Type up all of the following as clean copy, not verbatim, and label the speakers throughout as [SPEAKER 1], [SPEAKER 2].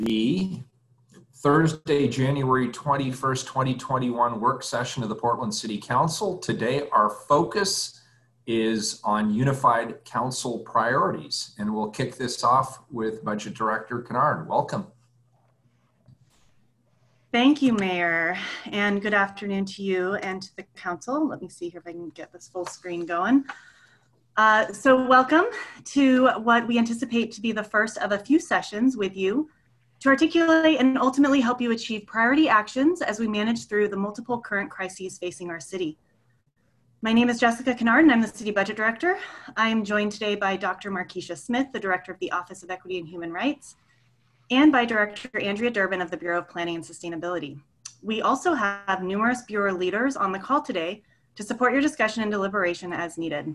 [SPEAKER 1] the Thursday, January 21st, 2021 work session of the Portland City Council. Today, our focus is on unified council priorities, and we'll kick this off with Budget Director Kennard. Welcome.
[SPEAKER 2] Thank you, Mayor, and good afternoon to you and to the council. Let me see here if I can get this full screen going. So welcome to what we anticipate to be the first of a few sessions with you to articulate and ultimately help you achieve priority actions as we manage through the multiple current crises facing our city. My name is Jessica Kennard and I'm the City Budget Director. I am joined today by Dr. Markeisha Smith, the Director of the Office of Equity and Human Rights, and by Director Andrea Durbin of the Bureau of Planning and Sustainability. We also have numerous Bureau leaders on the call today to support your discussion and deliberation as needed.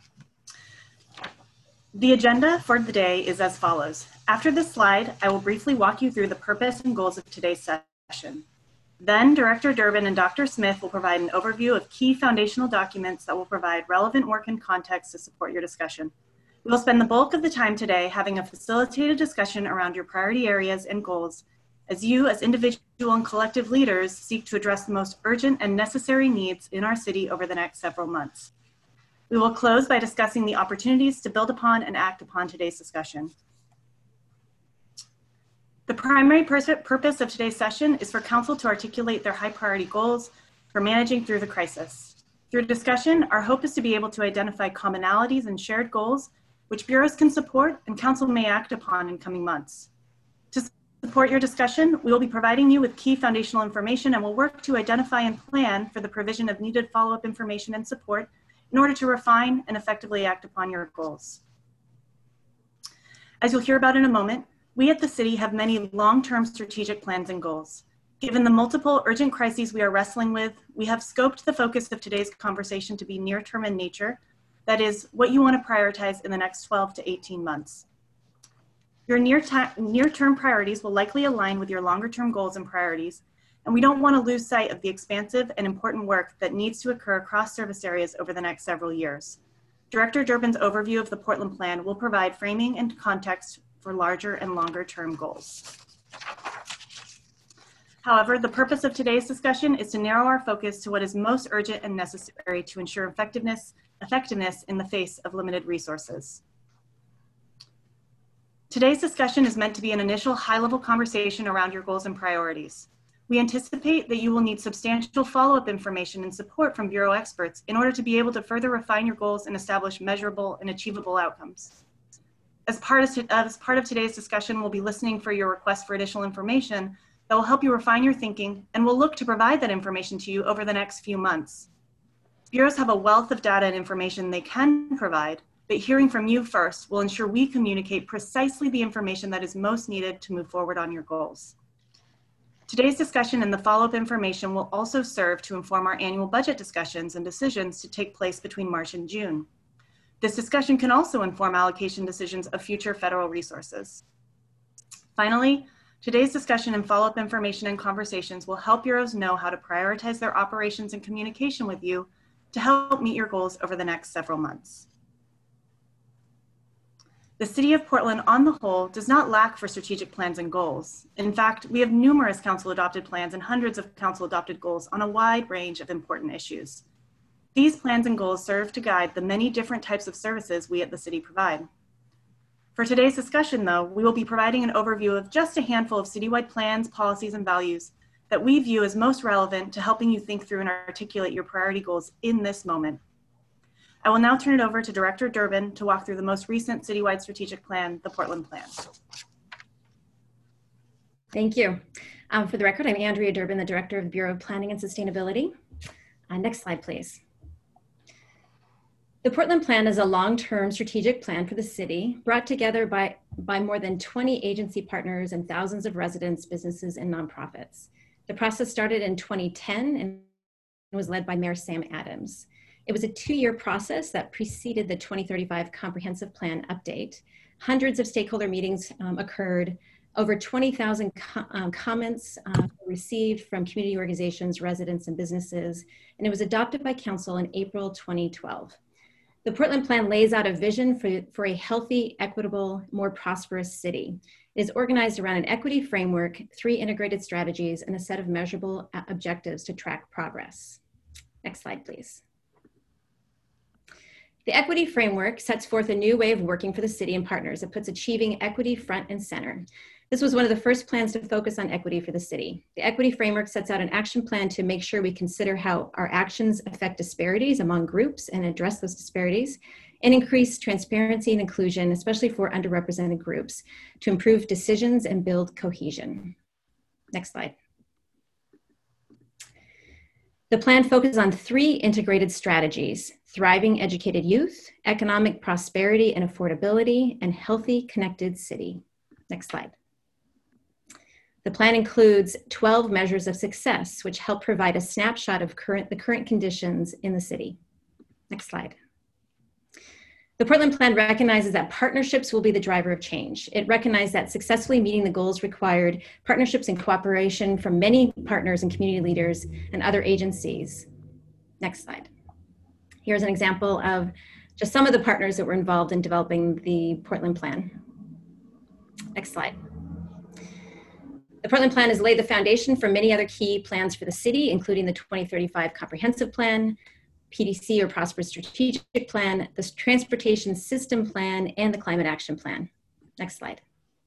[SPEAKER 2] The agenda for the day is as follows. After this slide, I will briefly walk you through the purpose and goals of today's session. Then Director Durbin and Dr. Smith will provide an overview of key foundational documents that will provide relevant work and context to support your discussion. We will spend the bulk of the time today having a facilitated discussion around your priority areas and goals as you, as individual and collective leaders, seek to address the most urgent and necessary needs in our city over the next several months. We will close by discussing the opportunities to build upon and act upon today's discussion. The primary purpose of today's session is for Council to articulate their high priority goals for managing through the crisis. Through discussion, our hope is to be able to identify commonalities and shared goals which bureaus can support and Council may act upon in coming months. To support your discussion, we will be providing you with key foundational information and will work to identify and plan for the provision of needed follow-up information and support in order to refine and effectively act upon your goals. As you'll hear about in a moment, we at the city have many long-term strategic plans and goals. Given the multiple urgent crises we are wrestling with, we have scoped the focus of today's conversation to be near-term in nature, that is, what you want to prioritize in the next 12 to 18 months. Your near-term priorities will likely align with your longer-term goals and priorities, and we don't want to lose sight of the expansive and important work that needs to occur across service areas over the next several years. Director Durbin's overview of the Portland Plan will provide framing and context for larger and longer term goals. However, the purpose of today's discussion is to narrow our focus to what is most urgent and necessary to ensure effectiveness in the face of limited resources. Today's discussion is meant to be an initial high-level conversation around your goals and priorities. We anticipate that you will need substantial follow-up information and support from Bureau experts in order to be able to further refine your goals and establish measurable and achievable outcomes. As part of today's discussion, we'll be listening for your request for additional information that will help you refine your thinking, and we'll look to provide that information to you over the next few months. Bureaus have a wealth of data and information they can provide, but hearing from you first will ensure we communicate precisely the information that is most needed to move forward on your goals. Today's discussion and the follow-up information will also serve to inform our annual budget discussions and decisions to take place between March and June. This discussion can also inform allocation decisions of future federal resources. Finally, today's discussion and follow-up information and conversations will help bureaus know how to prioritize their operations and communication with you to help meet your goals over the next several months. The City of Portland, on the whole, does not lack for strategic plans and goals. In fact, we have numerous council-adopted plans and hundreds of council-adopted goals on a wide range of important issues. These plans and goals serve to guide the many different types of services we at the city provide. For today's discussion, though, we will be providing an overview of just a handful of citywide plans, policies, and values that we view as most relevant to helping you think through and articulate your priority goals in this moment. I will now turn it over to Director Durbin to walk through the most recent citywide strategic plan, the Portland Plan.
[SPEAKER 3] Thank you. For the record, I'm Andrea Durbin, the Director of the Bureau of Planning and Sustainability. Next slide, please. The Portland Plan is a long-term strategic plan for the city brought together by more than 20 agency partners and thousands of residents, businesses, and nonprofits. The process started in 2010 and was led by Mayor Sam Adams. It was a 2-year process that preceded the 2035 Comprehensive Plan update. Hundreds of stakeholder meetings occurred. Over 20,000 comments were received from community organizations, residents, and businesses, and it was adopted by Council in April 2012. The Portland Plan lays out a vision for a healthy, equitable, more prosperous city. It is organized around an equity framework, 3 integrated strategies, and a set of measurable objectives to track progress. Next slide, please. The equity framework sets forth a new way of working for the city and partners. It puts achieving equity front and center. This was one of the first plans to focus on equity for the city. The equity framework sets out an action plan to make sure we consider how our actions affect disparities among groups and address those disparities, and increase transparency and inclusion, especially for underrepresented groups, to improve decisions and build cohesion. Next slide. The plan focuses on 3 integrated strategies: thriving educated youth, economic prosperity and affordability, and healthy connected city. Next slide. The plan includes 12 measures of success, which help provide a snapshot of the current conditions in the city. Next slide. The Portland Plan recognizes that partnerships will be the driver of change. It recognized that successfully meeting the goals required partnerships and cooperation from many partners and community leaders and other agencies. Next slide. Here's an example of just some of the partners that were involved in developing the Portland Plan. Next slide. The Portland Plan has laid the foundation for many other key plans for the city, including the 2035 Comprehensive Plan, PDC or Prosperous Strategic Plan, the Transportation System Plan, and the Climate Action Plan. Next slide.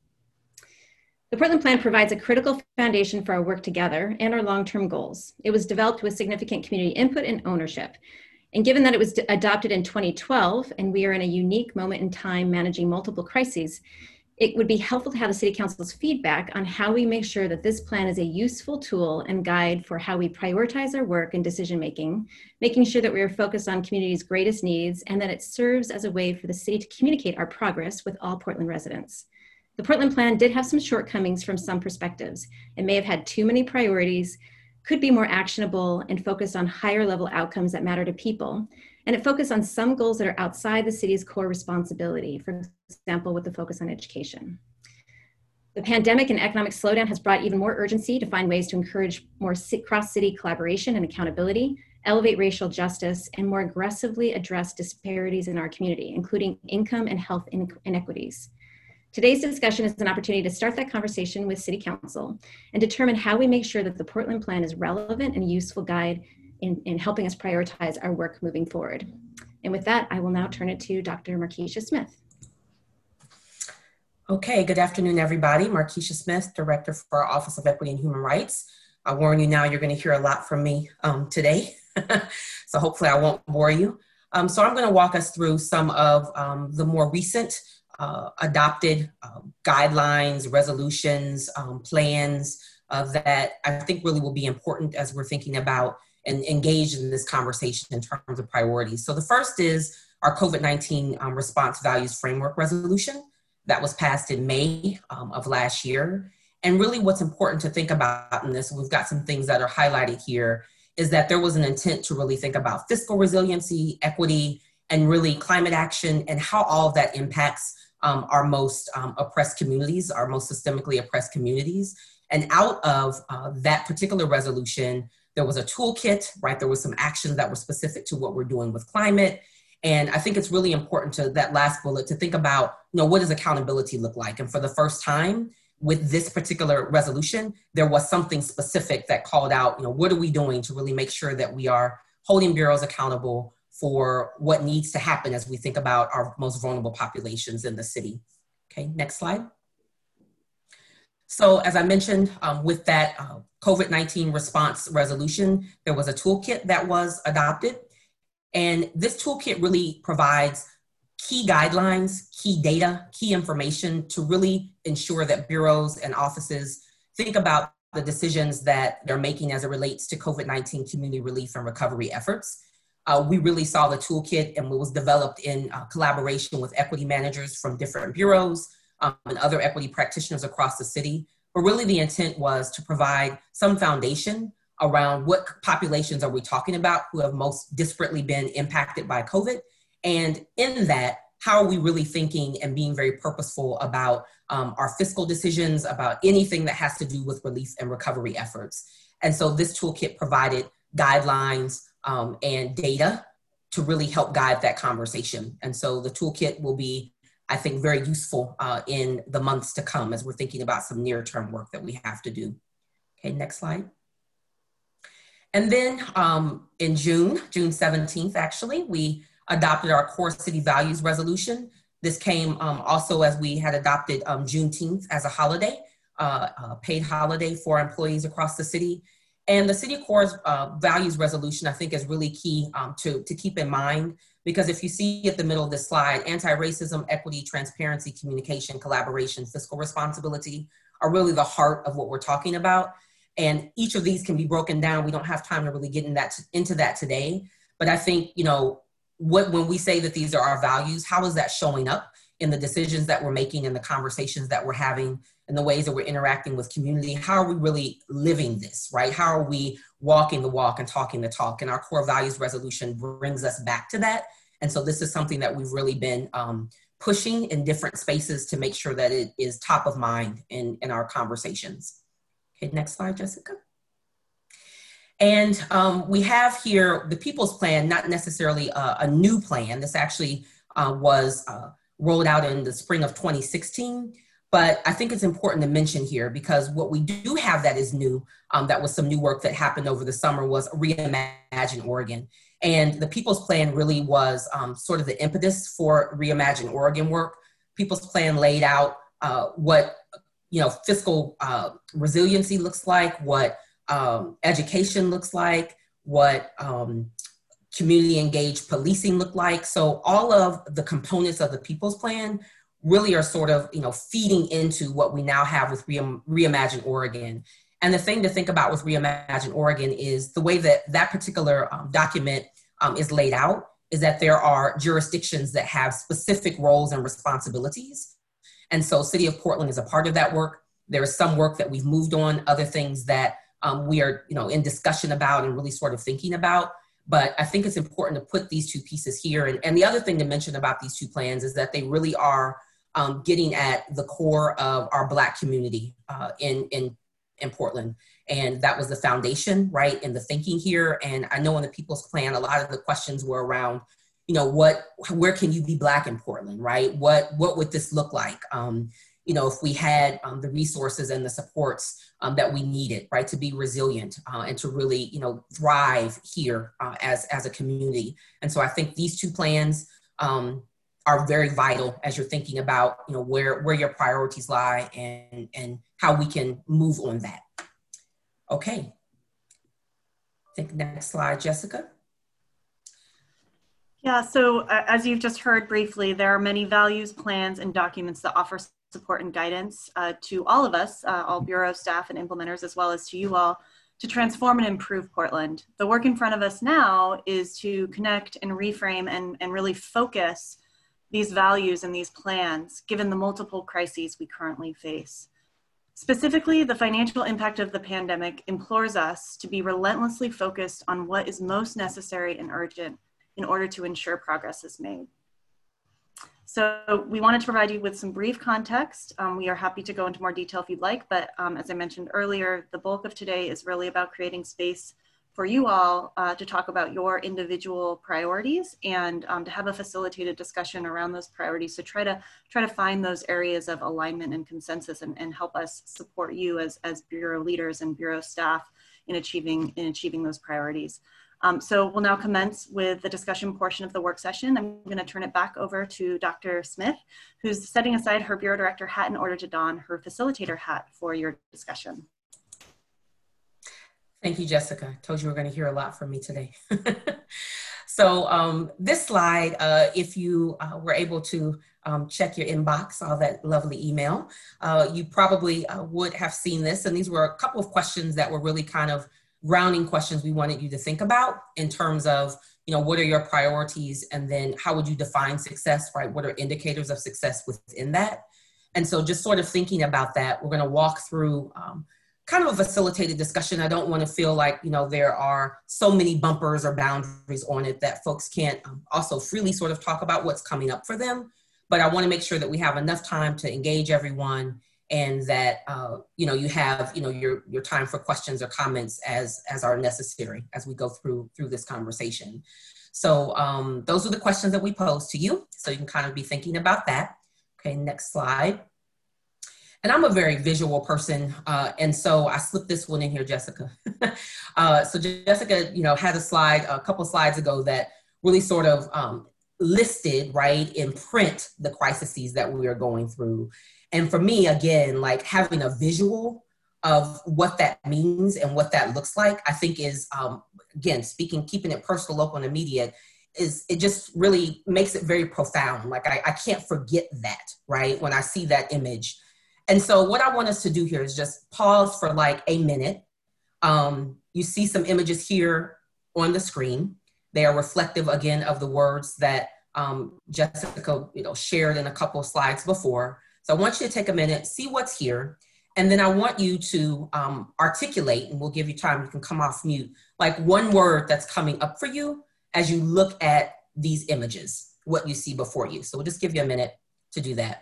[SPEAKER 3] The Portland Plan provides a critical foundation for our work together and our long-term goals. It was developed with significant community input and ownership. And given that it was adopted in 2012, and we are in a unique moment in time managing multiple crises, it would be helpful to have the City Council's feedback on how we make sure that this plan is a useful tool and guide for how we prioritize our work and decision-making, making sure that we are focused on community's greatest needs and that it serves as a way for the city to communicate our progress with all Portland residents. The Portland Plan did have some shortcomings from some perspectives. It may have had too many priorities, could be more actionable, and focused on higher level outcomes that matter to people. And it focused on some goals that are outside the city's core responsibility, for example, with the focus on education. The pandemic and economic slowdown has brought even more urgency to find ways to encourage more cross-city collaboration and accountability, elevate racial justice, and more aggressively address disparities in our community, including income and health inequities. Today's discussion is an opportunity to start that conversation with City Council and determine how we make sure that the Portland Plan is relevant and a useful guide in helping us prioritize our work moving forward. And with that, I will now turn it to Dr. Markeisha Smith.
[SPEAKER 4] Okay, good afternoon, everybody. Markeisha Smith, Director for our Office of Equity and Human Rights. I warn you now, you're going to hear a lot from me today, so hopefully I won't bore you. So I'm going to walk us through some of the more recent adopted guidelines, resolutions, plans that I think really will be important as we're thinking about and engaged in this conversation in terms of priorities. So the first is our COVID-19 response values framework resolution that was passed in May of last year. And really what's important to think about in this, we've got some things that are highlighted here, is that there was an intent to really think about fiscal resiliency, equity, and really climate action and how all of that impacts our most oppressed communities, our most systemically oppressed communities. And out of that particular resolution, there was a toolkit, right? There was some actions that were specific to what we're doing with climate. And I think it's really important to that last bullet to think about, what does accountability look like? And for the first time with this particular resolution, there was something specific that called out, what are we doing to really make sure that we are holding bureaus accountable for what needs to happen as we think about our most vulnerable populations in the city. Okay, next slide. So as I mentioned, with that COVID-19 response resolution, there was a toolkit that was adopted. And this toolkit really provides key guidelines, key data, key information to really ensure that bureaus and offices think about the decisions that they're making as it relates to COVID-19 community relief and recovery efforts. We really saw the toolkit, and it was developed in collaboration with equity managers from different bureaus and other equity practitioners across the city. But really the intent was to provide some foundation around what populations are we talking about who have most disparately been impacted by COVID. And in that, how are we really thinking and being very purposeful about our fiscal decisions, about anything that has to do with relief and recovery efforts. And so this toolkit provided guidelines and data to really help guide that conversation. And so the toolkit will be, I think, very useful in the months to come as we're thinking about some near-term work that we have to do. Okay, next slide. And then in June 17th, actually, we adopted our core city values resolution. This came also as we had adopted Juneteenth as a holiday, a paid holiday for employees across the city. And the city core values resolution, I think, is really key to keep in mind, because if you see at the middle of this slide, anti-racism, equity, transparency, communication, collaboration, fiscal responsibility are really the heart of what we're talking about. And each of these can be broken down. We don't have time to really get into that today. But I think, you know, when we say that these are our values, how is that showing up in the decisions that we're making and the conversations that we're having and the ways that we're interacting with community? How are we really living this, right? How are we walking the walk and talking the talk? And our core values resolution brings us back to that. And so this is something that we've really been pushing in different spaces to make sure that it is top of mind in our conversations. Okay, next slide, Jessica. And we have here the People's Plan, not necessarily a new plan. This actually was rolled out in the spring of 2016. But I think it's important to mention here, because what we do have that is new, that was some new work that happened over the summer, was Reimagine Oregon. And the People's Plan really was sort of the impetus for Reimagine Oregon work. People's Plan laid out what fiscal resiliency looks like, what education looks like, what community engaged policing look like. So all of the components of the People's Plan really are sort of, feeding into what we now have with Reimagine Oregon. And the thing to think about with Reimagine Oregon is the way that that particular document is laid out is that there are jurisdictions that have specific roles and responsibilities. And so City of Portland is a part of that work. There is some work that we've moved on, other things that we are, in discussion about and really sort of thinking about. But I think it's important to put these two pieces here. And the other thing to mention about these two plans is that they really are getting at the core of our Black community in Portland. And that was the foundation, right, in the thinking here. And I know in the People's Plan, a lot of the questions were around, where can you be Black in Portland, right? What would this look like? If we had the resources and the supports that we needed, right, to be resilient and to really, thrive here as a community. And so I think these two plans are very vital as you're thinking about, where your priorities lie and how we can move on that. Okay. I think next slide, Jessica.
[SPEAKER 2] Yeah, so as you've just heard briefly, there are many values, plans, and documents that offer support and guidance to all of us, all Bureau staff and implementers, as well as to you all, to transform and improve Portland. The work in front of us now is to connect and reframe and really focus these values and these plans, given the multiple crises we currently face. Specifically, the financial impact of the pandemic implores us to be relentlessly focused on what is most necessary and urgent in order to ensure progress is made. So we wanted to provide you with some brief context. We are happy to go into more detail if you'd like, but as I mentioned earlier, the bulk of today is really about creating space for you all to talk about your individual priorities and to have a facilitated discussion around those priorities to try to find those areas of alignment and consensus and help us support you as Bureau leaders and Bureau staff in achieving those priorities. So we'll now commence with the discussion portion of the work session. I'm going to turn it back over to Dr. Smith, who's setting aside her Bureau Director hat in order to don her facilitator hat for your discussion.
[SPEAKER 4] Thank you, Jessica. I told you we were going to hear a lot from me today. So this slide, if you were able to check your inbox, all that lovely email, you probably would have seen this. And these were a couple of questions that were really kind of grounding questions we wanted you to think about in terms of, what are your priorities, and then how would you define success, right? What are indicators of success within that? And so just sort of thinking about that, we're going to walk through kind of a facilitated discussion. I don't want to feel like, there are so many bumpers or boundaries on it that folks can't also freely sort of talk about what's coming up for them. But I want to make sure that we have enough time to engage everyone and that, you have, your time for questions or comments as are necessary as we go through this conversation. So those are the questions that we pose to you. So you can kind of be thinking about that. Okay, next slide. And I'm a very visual person, and so I slipped this one in here, Jessica. So Jessica, had a slide a couple of slides ago that really sort of listed, right, in print, the crises that we are going through. And for me, again, like having a visual of what that means and what that looks like, I think is, again, keeping it personal, local, and immediate, it just really makes it very profound. Like I can't forget that, right, when I see that image. And so what I want us to do here is just pause for like a minute. You see some images here on the screen. They are reflective, again, of the words that Jessica shared in a couple of slides before. So I want you to take a minute, see what's here, and then I want you to articulate, and we'll give you time, you can come off mute, like one word that's coming up for you as you look at these images, what you see before you. So we'll just give you a minute to do that.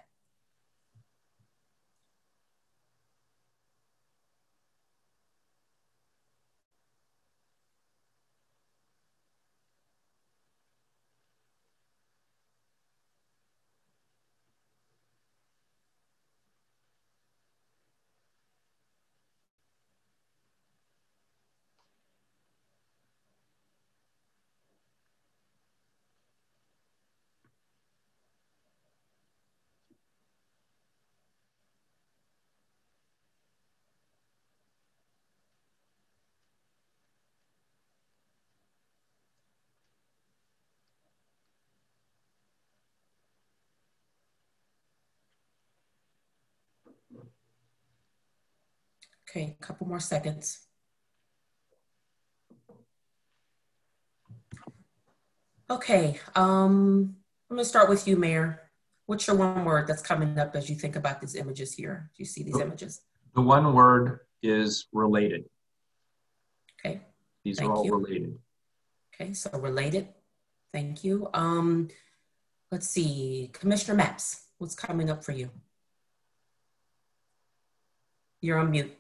[SPEAKER 4] Okay, a couple more seconds. Okay, I'm gonna start with you, Mayor. What's your one word that's coming up as you think about these images here? Do you see these images?
[SPEAKER 1] The one word is related.
[SPEAKER 4] Okay.
[SPEAKER 1] These are all related.
[SPEAKER 4] Okay, so related. Thank you. Let's see, Commissioner Mapps, what's coming up for you? You're on mute.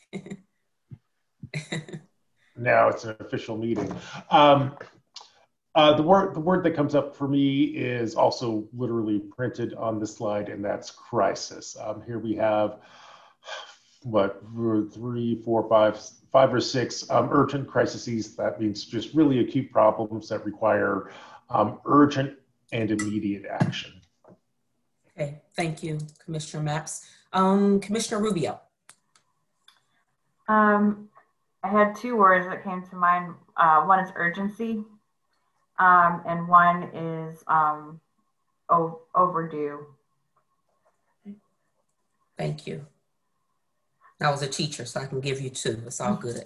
[SPEAKER 5] Now it's an official meeting. The word that comes up for me is also literally printed on the slide, and that's crisis. Here we have what, 3, 4, 5 or 6 urgent crises. That means just really acute problems that require urgent and immediate action.
[SPEAKER 4] Okay, thank you, Commissioner Mapps. Commissioner Rubio.
[SPEAKER 6] I had 2 words that came to mind. One is urgency, and one is overdue.
[SPEAKER 4] Thank you. I was a teacher, so I can give you 2. It's all good.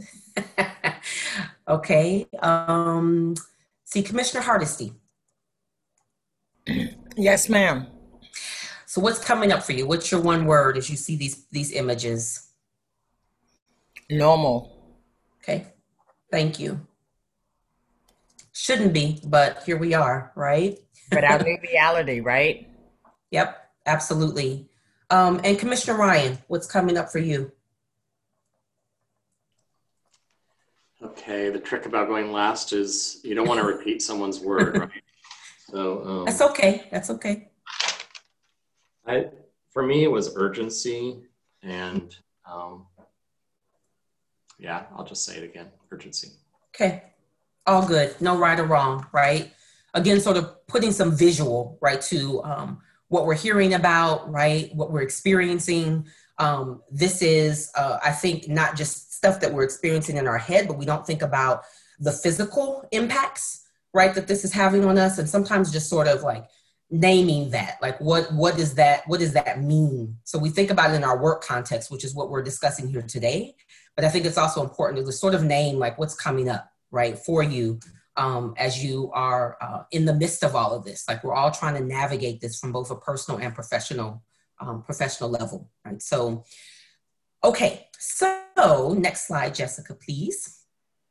[SPEAKER 4] Okay. See, Commissioner Hardesty.
[SPEAKER 7] Yes, ma'am.
[SPEAKER 4] So what's coming up for you? What's your one word as you see these images?
[SPEAKER 7] Normal.
[SPEAKER 4] Okay, thank you. Shouldn't be, but here we are, right?
[SPEAKER 7] But our new reality, right?
[SPEAKER 4] Yep, absolutely. And Commissioner Ryan, what's coming up for you?
[SPEAKER 8] Okay, the trick about going last is you don't want to repeat someone's word, right? So
[SPEAKER 4] that's okay. That's okay.
[SPEAKER 8] For me, it was urgency, and yeah, I'll just say it again, urgency.
[SPEAKER 4] Okay, all good. No right or wrong, right? Again, sort of putting some visual, right, to what we're hearing about, right, what we're experiencing. This is, I think, not just stuff that we're experiencing in our head, but we don't think about the physical impacts, right, that this is having on us. And sometimes just sort of like naming that, like what does that mean? So we think about it in our work context, which is what we're discussing here today. But I think it's also important to sort of name like what's coming up, right, for you as you are in the midst of all of this. Like we're all trying to navigate this from both a personal and professional level, right? So, okay, so next slide, Jessica, please.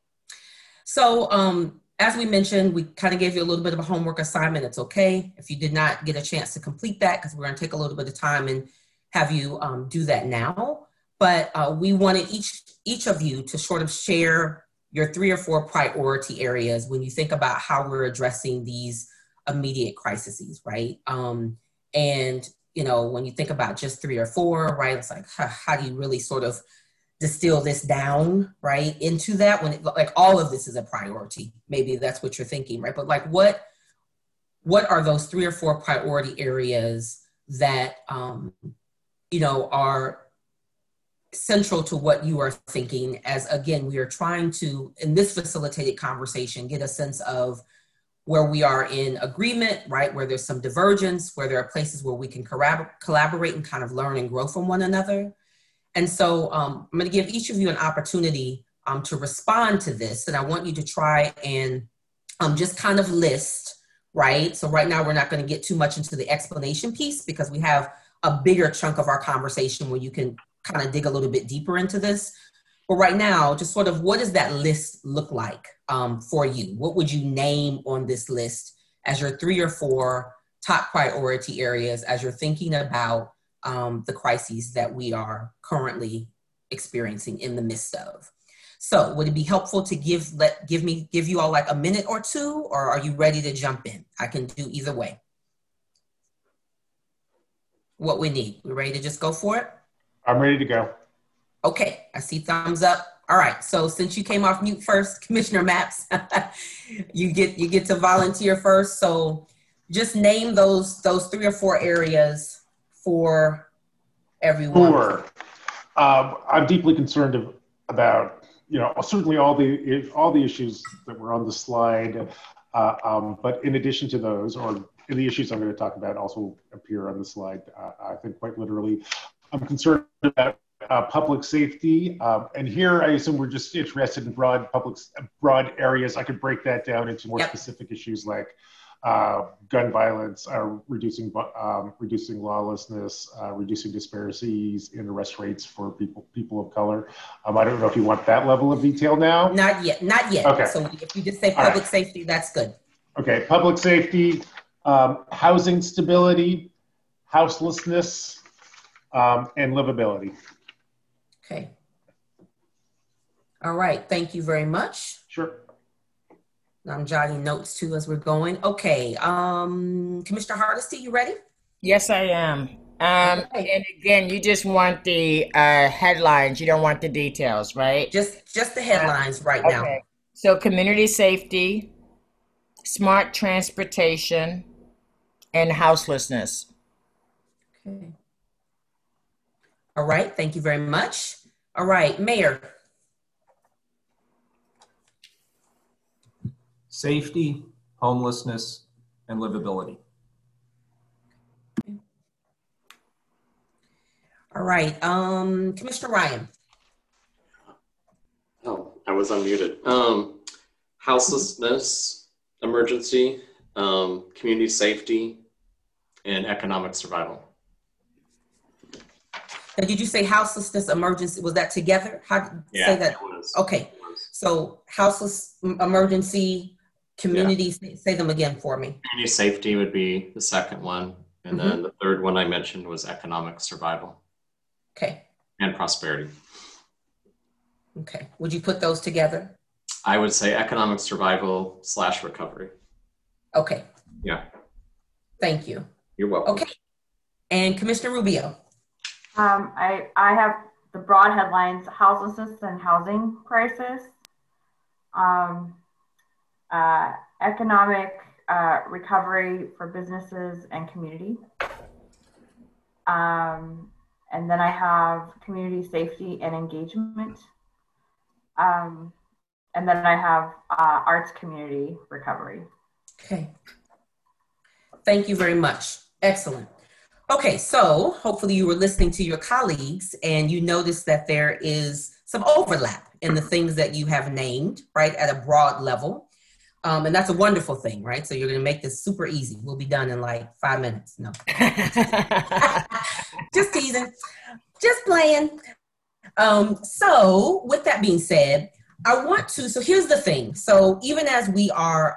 [SPEAKER 4] So as we mentioned, we kind of gave you a little bit of a homework assignment. It's okay if you did not get a chance to complete that, because we're going to take a little bit of time and have you do that now, but we wanted each of you to sort of share your 3 or 4 priority areas when you think about how we're addressing these immediate crises, right? And, you know, when you think about just 3 or 4, right, it's like, how do you really sort of distill this down, right, into that when like all of this is a priority? Maybe that's what you're thinking, right? But like, what are those 3 or 4 priority areas that, you know, are central to what you are thinking as, again, we are trying to, in this facilitated conversation, get a sense of where we are in agreement, right? Where there's some divergence, where there are places where we can collaborate and kind of learn and grow from one another. And so I'm going to give each of you an opportunity to respond to this. And I want you to try and just kind of list, right? So right now we're not going to get too much into the explanation piece because we have a bigger chunk of our conversation where you can kind of dig a little bit deeper into this. But right now, just sort of what does that list look like for you? What would you name on this list as your 3 or 4 top priority areas as you're thinking about the crises that we are currently experiencing in the midst of? So would it be helpful to give you all like a minute or 2, or are you ready to jump in? I can do either way. What we need, we ready to just go for it?
[SPEAKER 5] I'm ready to go.
[SPEAKER 4] Okay, I see thumbs up. All right, so since you came off mute first, Commissioner Mapps, you get to volunteer first. So just name those 3 or 4 areas for everyone.
[SPEAKER 5] Sure. I'm deeply concerned about, you know, certainly all the issues that were on the slide, but in addition to those, or the issues I'm going to talk about also appear on the slide, I think quite literally. I'm concerned about public safety, and here I assume we're just interested in broad areas. I could break that down into more specific issues like gun violence, reducing lawlessness, reducing disparities in arrest rates for people of color. I don't know if you want that level of detail now.
[SPEAKER 4] Not yet.
[SPEAKER 5] Okay.
[SPEAKER 4] So if you just say public safety, that's good.
[SPEAKER 5] Okay, public safety, housing stability, houselessness, and livability.
[SPEAKER 4] Okay. All right, thank you very much.
[SPEAKER 5] Sure.
[SPEAKER 4] I'm jotting notes too as we're going. Okay, Commissioner Hardesty, you ready?
[SPEAKER 7] Yes, I am.
[SPEAKER 4] Okay.
[SPEAKER 7] And again, you just want the headlines. You don't want the details, right?
[SPEAKER 4] Just the headlines right now.
[SPEAKER 7] Okay. So community safety, smart transportation, and houselessness.
[SPEAKER 4] Okay. All right, thank you very much. All right, Mayor.
[SPEAKER 1] Safety, homelessness, and livability.
[SPEAKER 4] All right, Commissioner Ryan.
[SPEAKER 8] Oh, I was unmuted. Houselessness, emergency, community safety, and economic survival.
[SPEAKER 4] Now, did you say houselessness, emergency? Was that together? Say that?
[SPEAKER 8] It was.
[SPEAKER 4] Okay,
[SPEAKER 8] It was.
[SPEAKER 4] so houseless, emergency, community, say them again for me.
[SPEAKER 8] Community safety would be the second one. And then the third one I mentioned was economic survival.
[SPEAKER 4] Okay.
[SPEAKER 8] And prosperity.
[SPEAKER 4] Okay, would you put those together?
[SPEAKER 8] I would say economic survival / recovery.
[SPEAKER 4] Okay.
[SPEAKER 8] Yeah.
[SPEAKER 4] Thank you.
[SPEAKER 8] You're welcome.
[SPEAKER 4] Okay. And Commissioner Rubio.
[SPEAKER 6] I have the broad headlines: houselessness and housing crisis, economic recovery for businesses and community, and then I have community safety and engagement, and then I have arts community recovery.
[SPEAKER 4] Okay. Thank you very much. Excellent. Okay, so hopefully you were listening to your colleagues and you noticed that there is some overlap in the things that you have named, right, at a broad level. And that's a wonderful thing, right? So you're going to make this super easy. We'll be done in like 5 minutes. No. Just teasing. Just playing. So with that being said, so here's the thing. So even as we are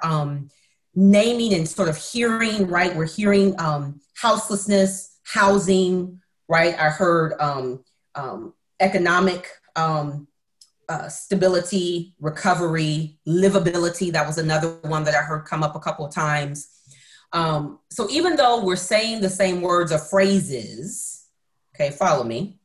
[SPEAKER 4] naming and sort of hearing, right, we're hearing houselessness, housing, right? I heard economic stability, recovery, livability. That was another one that I heard come up a couple of times. So even though we're saying the same words or phrases, okay, follow me,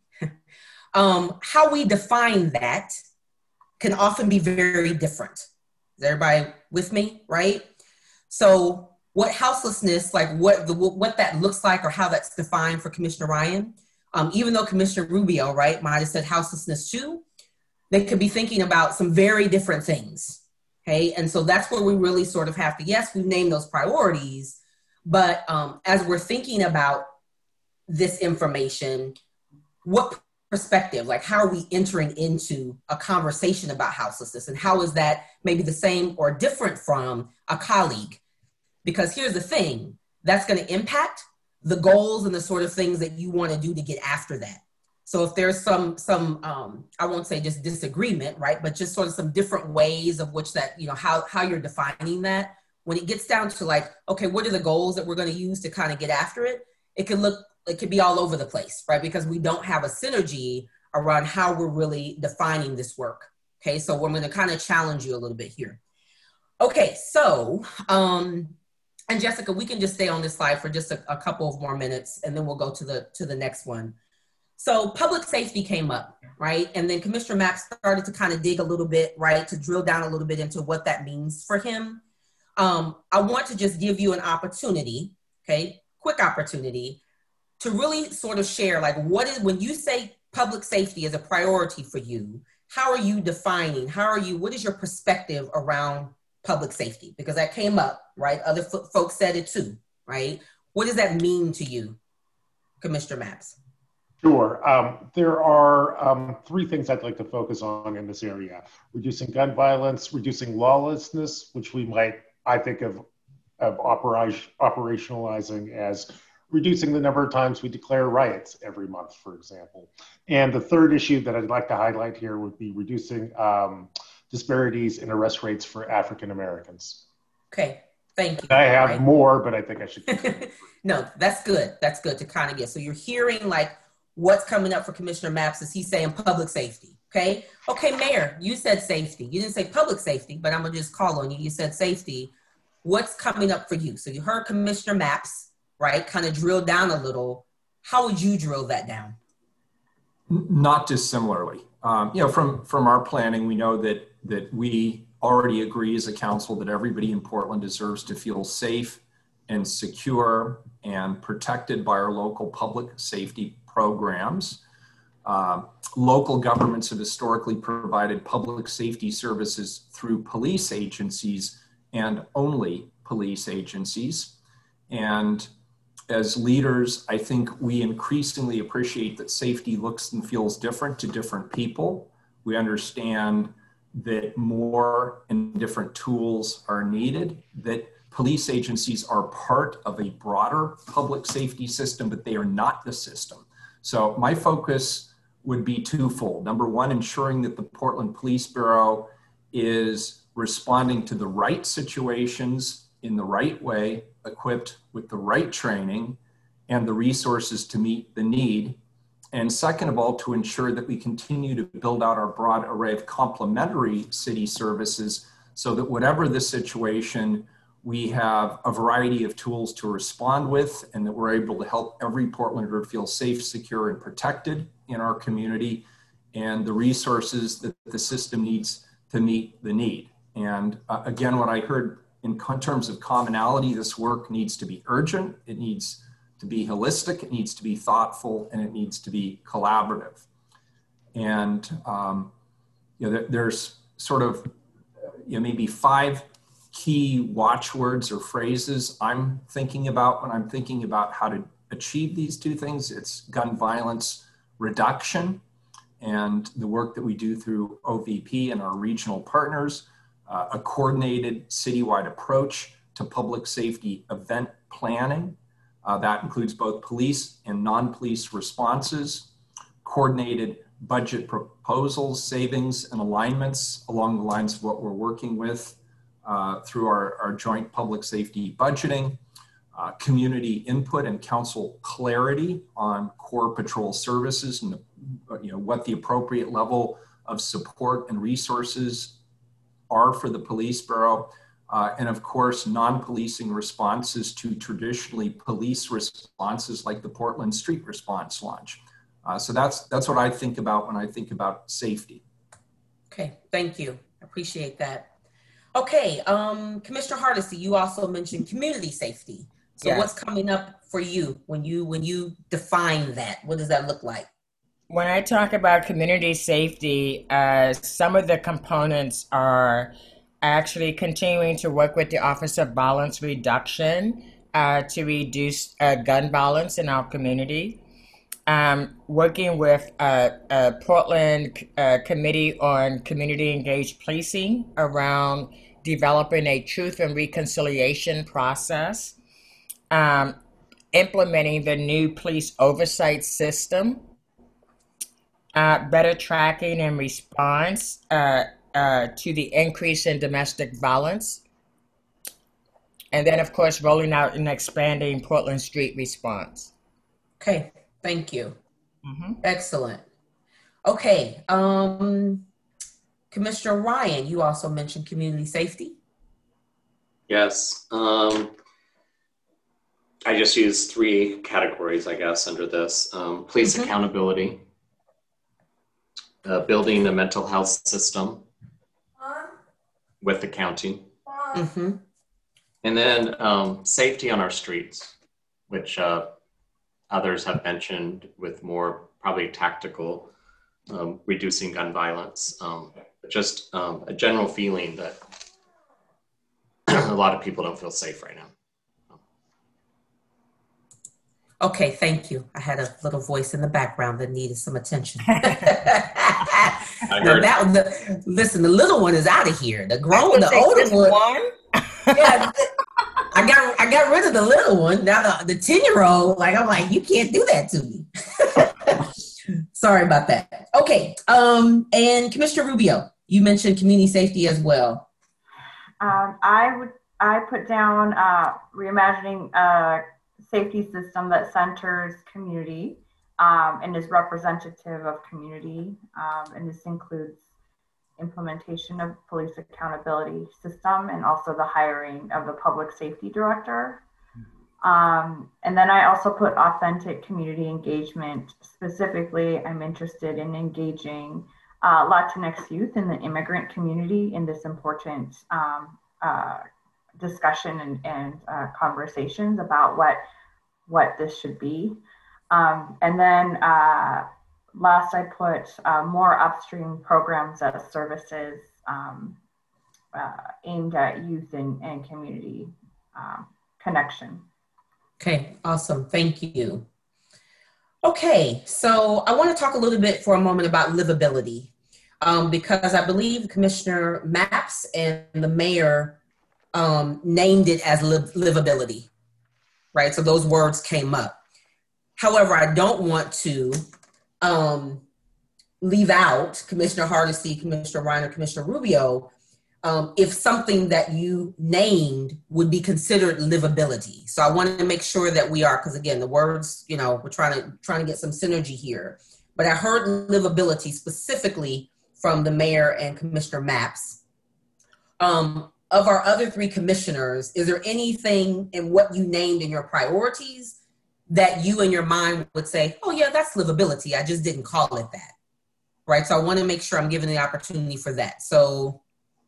[SPEAKER 4] how we define that can often be very different. Is everybody with me, right? So what houselessness, like what that looks like or how that's defined for Commissioner Ryan, even though Commissioner Rubio, right, might have said houselessness too, they could be thinking about some very different things, okay? And so that's where we really sort of have to, yes, we've named those priorities, but as we're thinking about this information, what perspective, like how are we entering into a conversation about houselessness, and how is that maybe the same or different from a colleague? Because here's the thing, that's going to impact the goals and the sort of things that you want to do to get after that. So if there's some I won't say just disagreement, right, but just sort of some different ways of which that, you know, how you're defining that, when it gets down to like, okay, what are the goals that we're going to use to kind of get after it? It could be all over the place, right? Because we don't have a synergy around how we're really defining this work. Okay, so I'm going to kind of challenge you a little bit here. Okay, so, and Jessica, we can just stay on this slide for just a couple of more minutes, and then we'll go to the next one. So public safety came up, right? And then Commissioner Mapp started to kind of dig a little bit, right? To drill down a little bit into what that means for him. I want to just give you an opportunity, okay? Quick opportunity to really sort of share, like, when you say public safety is a priority for you, how are you defining, what is your perspective around public safety? Because that came up, right? Other folks said it too, right? What does that mean to you, Commissioner Mapps?
[SPEAKER 5] Sure. There are three things I'd like to focus on in this area: reducing gun violence, reducing lawlessness, which we might, I think of operationalizing as reducing the number of times we declare riots every month, for example. And the third issue that I'd like to highlight here would be reducing disparities in arrest rates for African Americans.
[SPEAKER 4] Okay, thank you.
[SPEAKER 5] I have more, but I think I should.
[SPEAKER 4] No, that's good. That's good to kind of get. So you're hearing like what's coming up for Commissioner Mapps is he's saying public safety. Okay. Okay, Mayor, you said safety. You didn't say public safety, but I'm gonna just call on you. You said safety. What's coming up for you? So you heard Commissioner Mapps, right? Kind of drill down a little. How would you drill that down?
[SPEAKER 1] Not dissimilarly. You know, from our planning, we know that we already agree as a council that everybody in Portland deserves to feel safe and secure and protected by our local public safety programs. Local governments have historically provided public safety services through police agencies and only police agencies. And as leaders, I think we increasingly appreciate that safety looks and feels different to different people. We understand that more and different tools are needed, that police agencies are part of a broader public safety system, but they are not the system. So my focus would be twofold. Number one, ensuring that the Portland Police Bureau is responding to the right situations in the right way, equipped with the right training and the resources to meet the need. And second of all, to ensure that we continue to build out our broad array of complementary city services so that whatever the situation, we have a variety of tools to respond with, and that we're able to help every Portlander feel safe, secure, and protected in our community, and the resources that the system needs to meet the need. And again, what I heard in terms of commonality, this work needs to be urgent, it needs to be holistic, it needs to be thoughtful, and it needs to be collaborative. And you know, there's sort of maybe 5 key watchwords or phrases I'm thinking about when I'm thinking about how to achieve these two things. It's gun violence reduction and the work that we do through OVP and our regional partners, a coordinated citywide approach to public safety event planning. That includes both police and non-police responses, coordinated budget proposals, savings, and alignments along the lines of what we're working with through our joint public safety budgeting, community input and council clarity on core patrol services and what the appropriate level of support and resources are for the police bureau. And of course, non-policing responses to traditionally police responses like the Portland Street Response Launch. So that's what I think about when I think about safety.
[SPEAKER 4] Okay, thank you. I appreciate that. Okay, Commissioner Hardesty, you also mentioned community safety. So
[SPEAKER 7] Yes.
[SPEAKER 4] what's coming up for you when you define that? What does that look like?
[SPEAKER 7] When I talk about community safety, some of the components are actually continuing to work with the Office of Violence Reduction to reduce gun violence in our community. Working with Portland Committee on Community Engaged Policing around developing a truth and reconciliation process. Implementing the new police oversight system, better tracking and response to the increase in domestic violence, and then of course rolling out and expanding Portland Street Response.
[SPEAKER 4] Okay, thank you.
[SPEAKER 7] Mm-hmm.
[SPEAKER 4] Excellent. Okay, Commissioner Ryan, you also mentioned community safety.
[SPEAKER 8] Yes. I just use 3 categories, I guess, under this. Police accountability, building a mental health system with the county, and then safety on our streets, which others have mentioned with more probably tactical, reducing gun violence, but just a general feeling that a lot of people don't feel safe right now.
[SPEAKER 4] Okay, thank you. I had a little voice in the background that needed some attention. Listen, the little one is out of here. The older one. Yeah, I got rid of the little one. Now the 10-year-old, I'm like, you can't do that to me. Sorry about that. Okay, and Commissioner Rubio, you mentioned community safety as well.
[SPEAKER 6] I put down reimagining a safety system that centers community and is representative of community. And this includes implementation of police accountability system and also the hiring of the public safety director. And then I also put authentic community engagement. Specifically, I'm interested in engaging Latinx youth in the immigrant community in this important discussion and conversations about what this should be. And then last, I put more upstream programs as services aimed at youth and community connection.
[SPEAKER 4] Okay, awesome. Thank you. Okay, so I want to talk a little bit for a moment about livability because I believe Commissioner Mapps and the mayor named it as livability, right? So those words came up. However, I don't want to leave out Commissioner Hardesty, Commissioner Ryan, or Commissioner Rubio if something that you named would be considered livability. So I want to make sure that we are, because again, the words, we're trying to get some synergy here. But I heard livability specifically from the mayor and Commissioner Mapps. Of our other 3 commissioners, is there anything in what you named in your priorities that you in your mind would say, oh yeah, that's livability, I just didn't call it that, right? So I want to make sure I'm giving the opportunity for that. So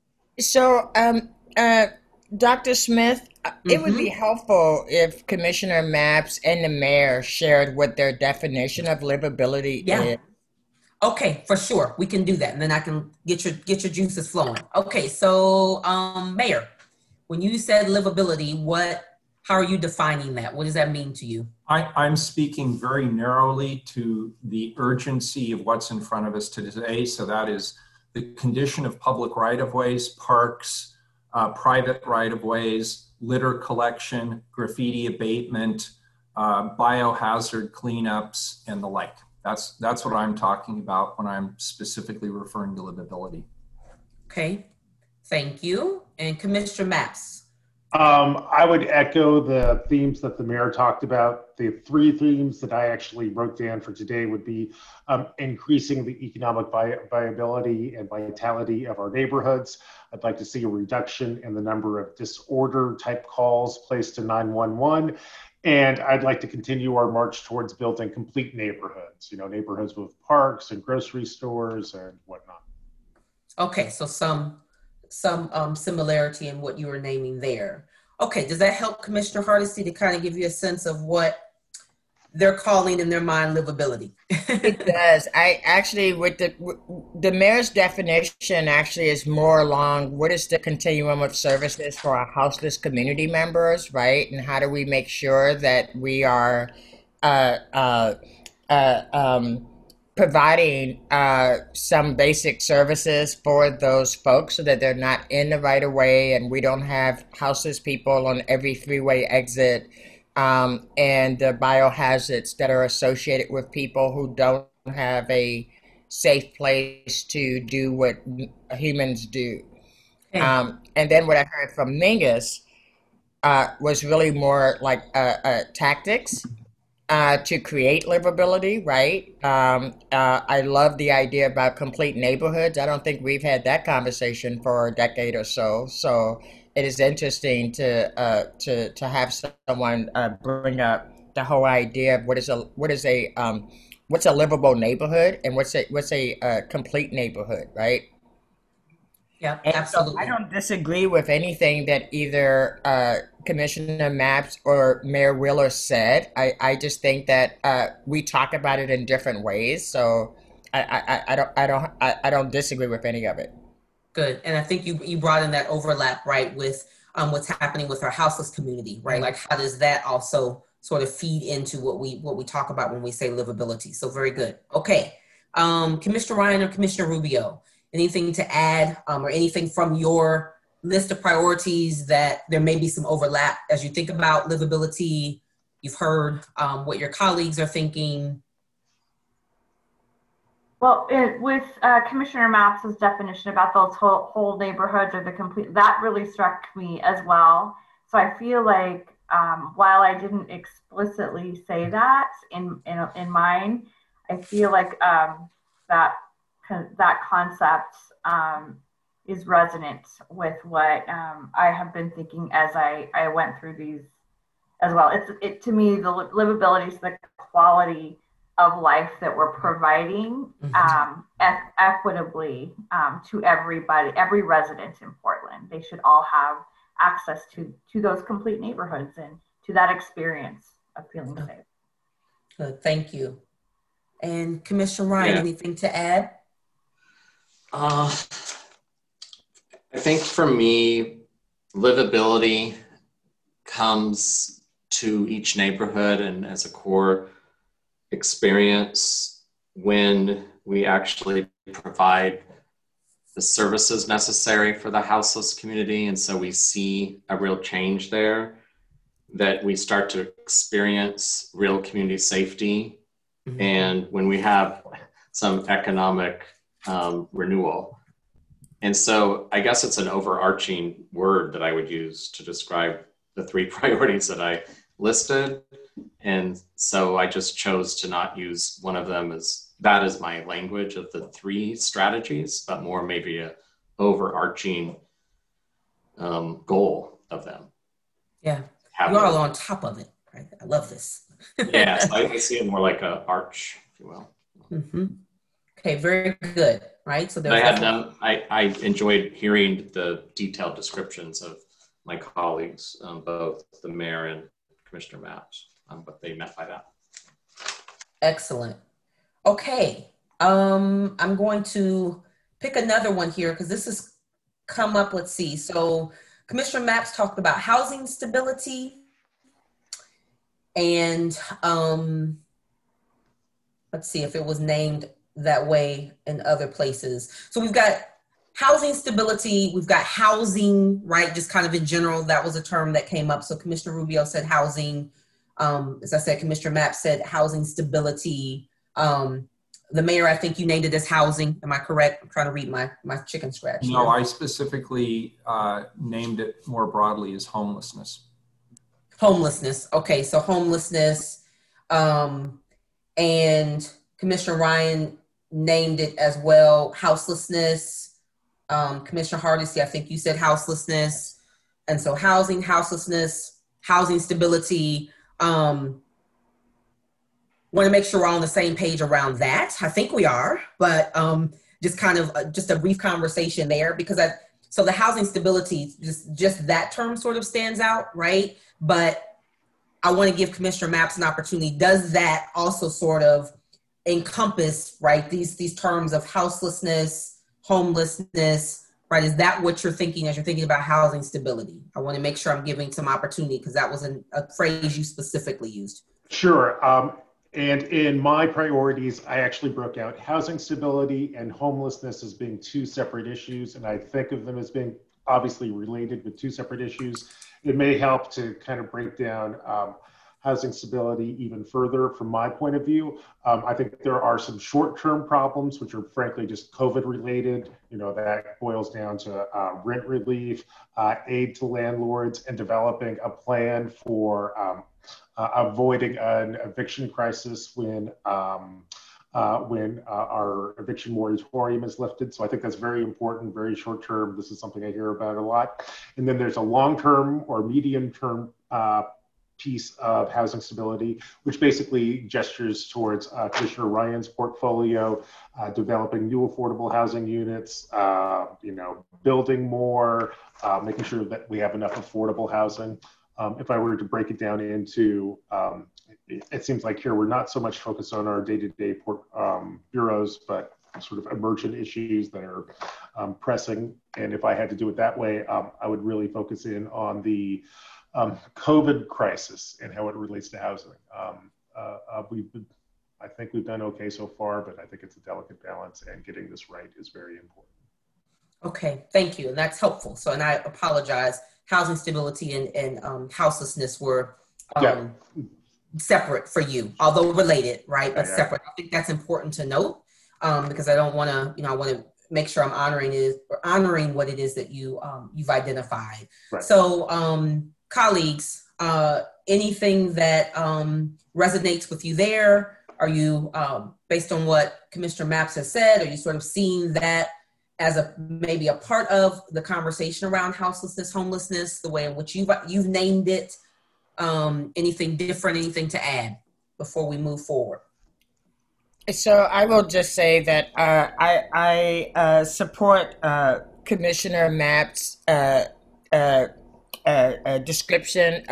[SPEAKER 7] Dr. Smith, it would be helpful if Commissioner Mapps and the mayor shared what their definition of livability is.
[SPEAKER 4] Okay, for sure. We can do that. And then I can get your juices flowing. Okay, so Mayor, when you said livability, how are you defining that? What does that mean to you?
[SPEAKER 1] I'm speaking very narrowly to the urgency of what's in front of us today. So that is the condition of public right-of-ways, parks, private right-of-ways, litter collection, graffiti abatement, biohazard cleanups, and the like. That's what I'm talking about when I'm specifically referring to livability.
[SPEAKER 4] Okay, thank you. And Commissioner Mapps,
[SPEAKER 5] I would echo the themes that the mayor talked about. The three themes that I actually wrote down for today would be increasing the economic viability and vitality of our neighborhoods. I'd like to see a reduction in the number of disorder type calls placed to 911. And I'd like to continue our march towards building complete neighborhoods, neighborhoods with parks and grocery stores and whatnot.
[SPEAKER 4] Okay, so some similarity in what you were naming there. Okay, does that help Commissioner Hardesty to kind of give you a sense of what they're calling in their mind livability?
[SPEAKER 7] It does. I actually, with the mayor's definition actually is more along what is the continuum of services for our houseless community members, right? And how do we make sure that we are providing some basic services for those folks so that they're not in the right of way and we don't have houseless people on every freeway exit, and the biohazards that are associated with people who don't have a safe place to do what humans do. And then what I heard from Mingus was really more like tactics to create livability, right? I love the idea about complete neighborhoods. I don't think we've had that conversation for a decade or so. So it is interesting to have someone bring up the whole idea of what's a livable neighborhood and what's a complete neighborhood, right?
[SPEAKER 4] Yeah,
[SPEAKER 7] and
[SPEAKER 4] absolutely.
[SPEAKER 7] So I don't disagree with anything that either Commissioner Mapps or Mayor Wheeler said. I just think that we talk about it in different ways. So I don't disagree with any of it.
[SPEAKER 4] Good, and I think you brought in that overlap, right, with what's happening with our houseless community, right? Like, how does that also sort of feed into what we talk about when we say livability? So very good. Okay, Commissioner Ryan or Commissioner Rubio, anything to add, or anything from your list of priorities that there may be some overlap as you think about livability? You've heard what your colleagues are thinking.
[SPEAKER 6] Well, with Commissioner Mapps' definition about those whole neighborhoods or the complete, that really struck me as well. So I feel like while I didn't explicitly say that in mine, I feel like that concept is resonant with what I have been thinking as I went through these as well. It to me, the livability is the quality of life that we're providing equitably to everybody, every resident in Portland. They should all have access to those complete neighborhoods and to that experience of feeling safe.
[SPEAKER 4] Good, thank you. And Commissioner Ryan, anything to add?
[SPEAKER 8] I think for me, livability comes to each neighborhood and as a core experience when we actually provide the services necessary for the houseless community. And so we see a real change there, that we start to experience real community safety. Mm-hmm. And when we have some economic renewal. And so I guess it's an overarching word that I would use to describe the three priorities that I listed. And so I just chose to not use one of them as that is my language of the three strategies, but more maybe a overarching goal of them.
[SPEAKER 4] Yeah, you're all on top of it. Right? I love this.
[SPEAKER 8] Yeah, so I see it more like an arch, if you will.
[SPEAKER 4] Mm-hmm. Okay, very good. Right. So
[SPEAKER 8] I enjoyed hearing the detailed descriptions of my colleagues, both the mayor and Commissioner Mapps, what they meant by that.
[SPEAKER 4] Excellent. Okay. I'm going to pick another one here because this has come up. Let's see. So Commissioner Mapps talked about housing stability and let's see if it was named that way in other places. So we've got housing stability, we've got housing, right? Just kind of in general, that was a term that came up. So Commissioner Rubio said housing. As I said, Commissioner Mapps said housing stability. the mayor, I think you named it as housing. Am I correct? I'm trying to read my chicken scratch.
[SPEAKER 1] No, I specifically named it more broadly as homelessness.
[SPEAKER 4] Homelessness. Okay, so homelessness, and Commissioner Ryan named it as well, houselessness. Commissioner Hardesty, I think you said houselessness. And so housing, houselessness, housing stability. Want to make sure we're on the same page around that. I think we are, but just kind of just a brief conversation there, because so the housing stability, just that term sort of stands out, right? But I want to give Commissioner Mapps an opportunity. Does that also sort of encompass, right, these terms of houselessness, homelessness, right? Is that what you're thinking as you're thinking about housing stability? I want to make sure I'm giving some opportunity, because that was a phrase you specifically used.
[SPEAKER 5] Sure. And in my priorities, I actually broke out housing stability and homelessness as being two separate issues. And I think of them as being obviously related, but two separate issues. It may help to kind of break down housing stability even further from my point of view. I think there are some short-term problems, which are frankly just COVID related. You know, that boils down to rent relief, aid to landlords, and developing a plan for avoiding an eviction crisis when our eviction moratorium is lifted. So I think that's very important, very short term. This is something I hear about a lot. And then there's a long-term or medium-term piece of housing stability, which basically gestures towards Commissioner Ryan's portfolio, developing new affordable housing units, building more, making sure that we have enough affordable housing. If I were to break it down into, it seems like here we're not so much focused on our day-to-day bureaus, but sort of emergent issues that are pressing. And if I had to do it that way, I would really focus in on the COVID crisis and how it relates to housing. I think we've done okay so far, but I think it's a delicate balance, and getting this right is very important.
[SPEAKER 4] Okay, thank you. And that's helpful. So, and I apologize, housing stability and houselessness were separate for you, although related, right? But separate. I think that's important to note, because I don't want to, I want to make sure I'm honoring what it is that you've identified. Right. So, colleagues, anything that resonates with you there? Are you, based on what Commissioner Mapps has said, are you sort of seeing that as maybe a part of the conversation around houselessness, homelessness, the way in which you've named it? Anything different, anything to add before we move forward?
[SPEAKER 7] So I will just say that I support Commissioner Mapps' description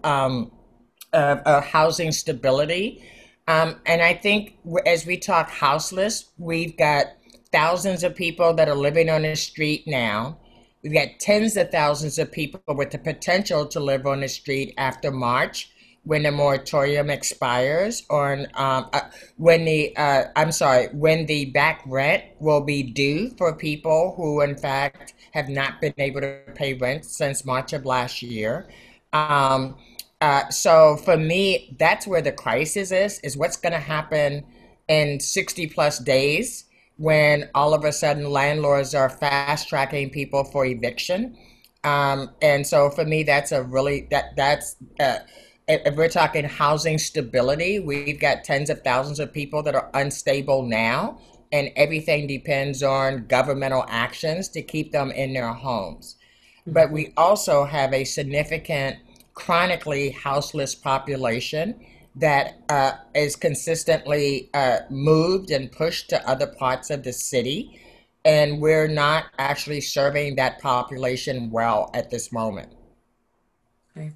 [SPEAKER 7] of housing stability. And I think as we talk houseless, we've got thousands of people that are living on the street now. We've got tens of thousands of people with the potential to live on the street after March, when the moratorium expires, or when the back rent will be due for people who, in fact, have not been able to pay rent since March of last year. So for me, that's where the crisis is what's going to happen in 60 plus days, when all of a sudden landlords are fast tracking people for eviction. And so for me, that's if we're talking housing stability, we've got tens of thousands of people that are unstable now, and everything depends on governmental actions to keep them in their homes. But we also have a significant chronically houseless population that is consistently moved and pushed to other parts of the city, and we're not actually serving that population well at this moment.
[SPEAKER 4] Okay.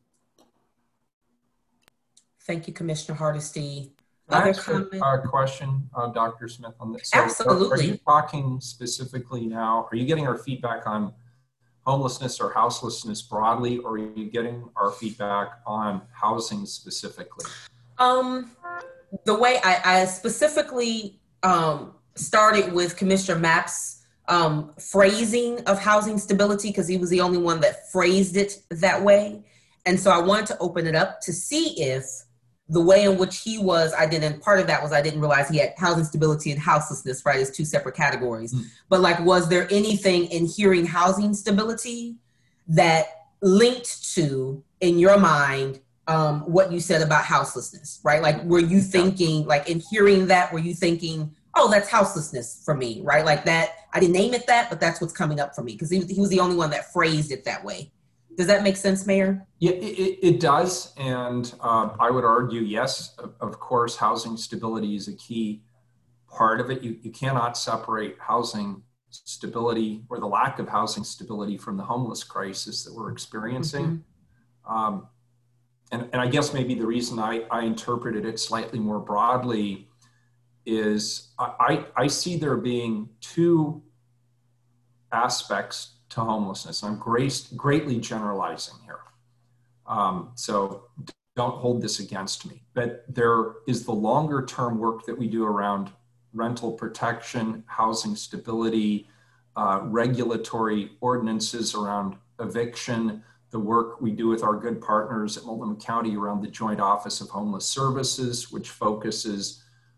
[SPEAKER 4] Thank you, Commissioner Hardesty.
[SPEAKER 1] Can I ask a question, Dr. Smith, on this?
[SPEAKER 4] So absolutely.
[SPEAKER 1] Are you talking specifically now, are you getting our feedback on homelessness or houselessness broadly, or are you getting our feedback on housing specifically?
[SPEAKER 4] The way I specifically started with Commissioner Mapps' phrasing of housing stability, because he was the only one that phrased it that way. And so I wanted to open it up to see if the way in which he was and part of that was I didn't realize he had housing stability and houselessness, right, as two separate categories. But like, was there anything in hearing housing stability that linked to, in your mind, what you said about houselessness, right? Like, were you thinking, like, in hearing that, were you thinking, oh, that's houselessness for me, right? Like that, I didn't name it that, but that's what's coming up for me, because he was the only one that phrased it that way. Does that make sense, Mayor?
[SPEAKER 1] Yeah, it does. And I would argue, yes, of course, housing stability is a key part of it. You cannot separate housing stability or the lack of housing stability from the homeless crisis that we're experiencing. And I guess maybe the reason I interpreted it slightly more broadly is I see there being two aspects to homelessness. I'm greatly generalizing here. So don't hold this against me. But there is the longer term work that we do around rental protection, housing stability, regulatory ordinances around eviction, the work we do with our good partners at Multnomah County around the Joint Office of Homeless Services, which focuses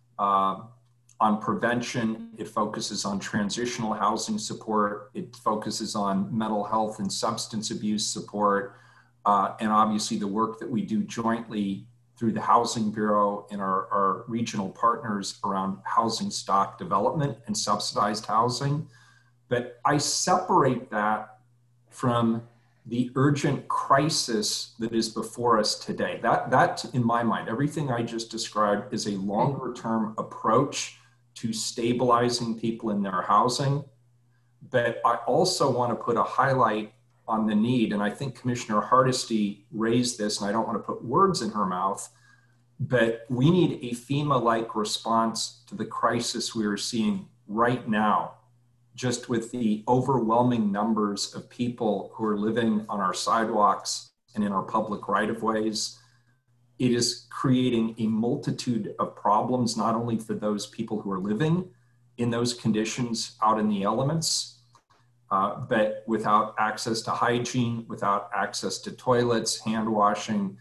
[SPEAKER 1] on prevention. It focuses on transitional housing support. It focuses on mental health and substance abuse support. And obviously the work that we do jointly through the Housing Bureau and our regional partners around housing stock development and subsidized housing. But I separate that from the urgent crisis that is before us today. That in my mind, everything I just described is a longer term approach to stabilizing people in their housing. But I also want to put a highlight on the need, and I think Commissioner Hardesty raised this, and I don't want to put words in her mouth, but we need a FEMA-like response to the crisis we are seeing right now, just with the overwhelming numbers of people who are living on our sidewalks and in our public right-of-ways. It is creating a multitude of problems, not only for those people who are living in those conditions out in the elements, but without access to hygiene, without access to toilets, hand washing,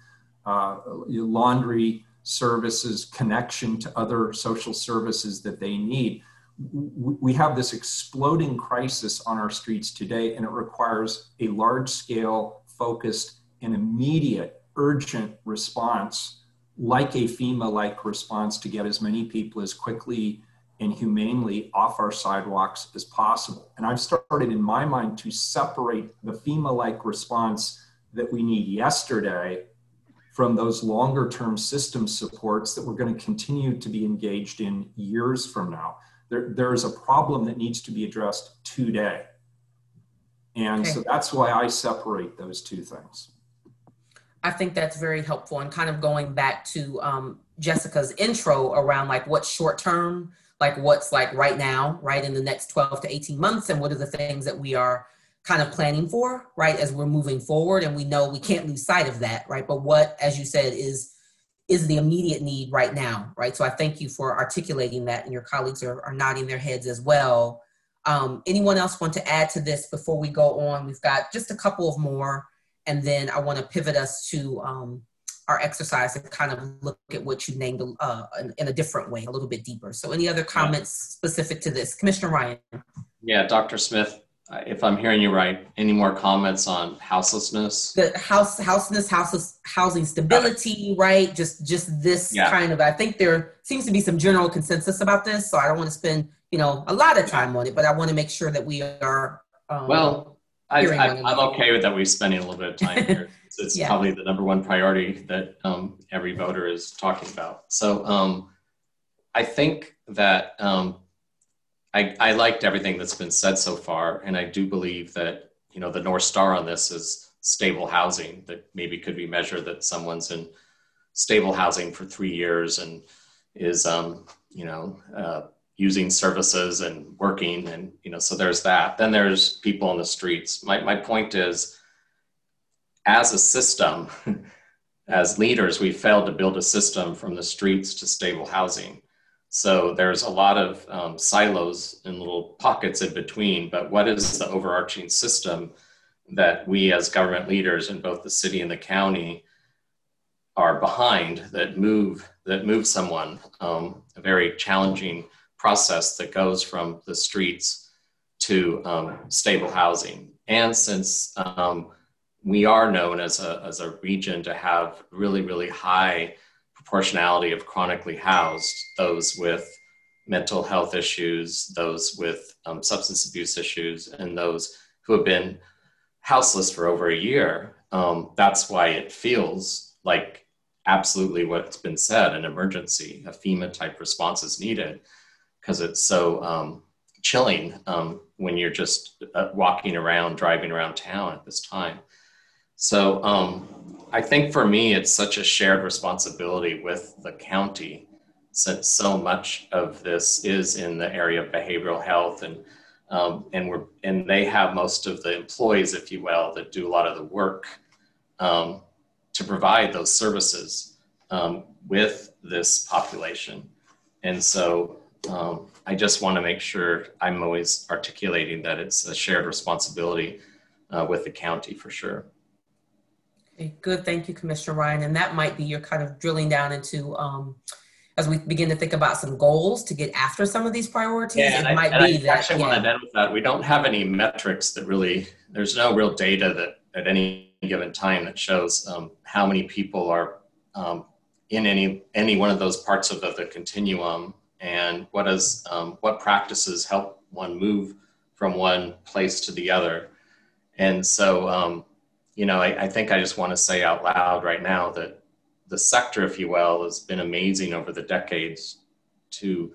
[SPEAKER 1] laundry services, connection to other social services that they need. We have this exploding crisis on our streets today, and it requires a large-scale, focused, and immediate, urgent response, like a FEMA-like response, to get as many people as quickly and humanely off our sidewalks as possible. And I've started in my mind to separate the FEMA-like response that we need yesterday from those longer-term system supports that we're going to continue to be engaged in years from now. There is a problem that needs to be addressed today. And so that's why I separate those two things.
[SPEAKER 4] I think that's very helpful, and kind of going back to Jessica's intro around like what's short term, like what's like right now, right, in the next 12 to 18 months, and what are the things that we are kind of planning for, right, as we're moving forward. And we know we can't lose sight of that, right? But what, as you said, is the immediate need right now, right? So I thank you for articulating that, and your colleagues are nodding their heads as well. Anyone else want to add to this before we go on? We've got just a couple of more, and then I want to pivot us to our exercise and kind of look at what you named in a different way, a little bit deeper. So any other comments specific to this? Commissioner Ryan.
[SPEAKER 8] Yeah, Dr. Smith, if I'm hearing you right, any more comments on houselessness?
[SPEAKER 4] The housing stability, right? Just this kind of, I think there seems to be some general consensus about this, so I don't want to spend, a lot of time on it, but I want to make sure that we are I'm
[SPEAKER 8] okay with that. We're spending a little bit of time here. It's probably the number one priority that every voter is talking about. So I think that I liked everything that's been said so far. And I do believe that, the North Star on this is stable housing, that maybe could be measured that someone's in stable housing for 3 years and is, using services and working, and so there's that. Then there's people on the streets. My point is, as a system, as leaders, we failed to build a system from the streets to stable housing. So there's a lot of silos and little pockets in between, but what is the overarching system that we as government leaders in both the city and the county are behind that move someone. A very challenging process that goes from the streets to stable housing. And since we are known as a region to have really, really high proportionality of chronically housed, those with mental health issues, those with substance abuse issues, and those who have been houseless for over a year, that's why it feels like absolutely what's been said, an emergency, a FEMA type response is needed, because it's so chilling when you're just walking around, driving around town at this time. So I think for me, it's such a shared responsibility with the county, since so much of this is in the area of behavioral health, and they have most of the employees, if you will, that do a lot of the work to provide those services with this population. And so I just want to make sure I'm always articulating that it's a shared responsibility with the county for sure.
[SPEAKER 4] Okay, good. Thank you, Commissioner Ryan. And that might be your kind of drilling down into, as we begin to think about some goals to get after some of these priorities,
[SPEAKER 8] yeah,
[SPEAKER 4] it might be that.
[SPEAKER 8] I actually want to end with that. We don't have any metrics that really, there's no real data that at any given time that shows how many people are in any one of those parts of the continuum, and what practices help one move from one place to the other. And so, I think I just want to say out loud right now that the sector, if you will, has been amazing over the decades to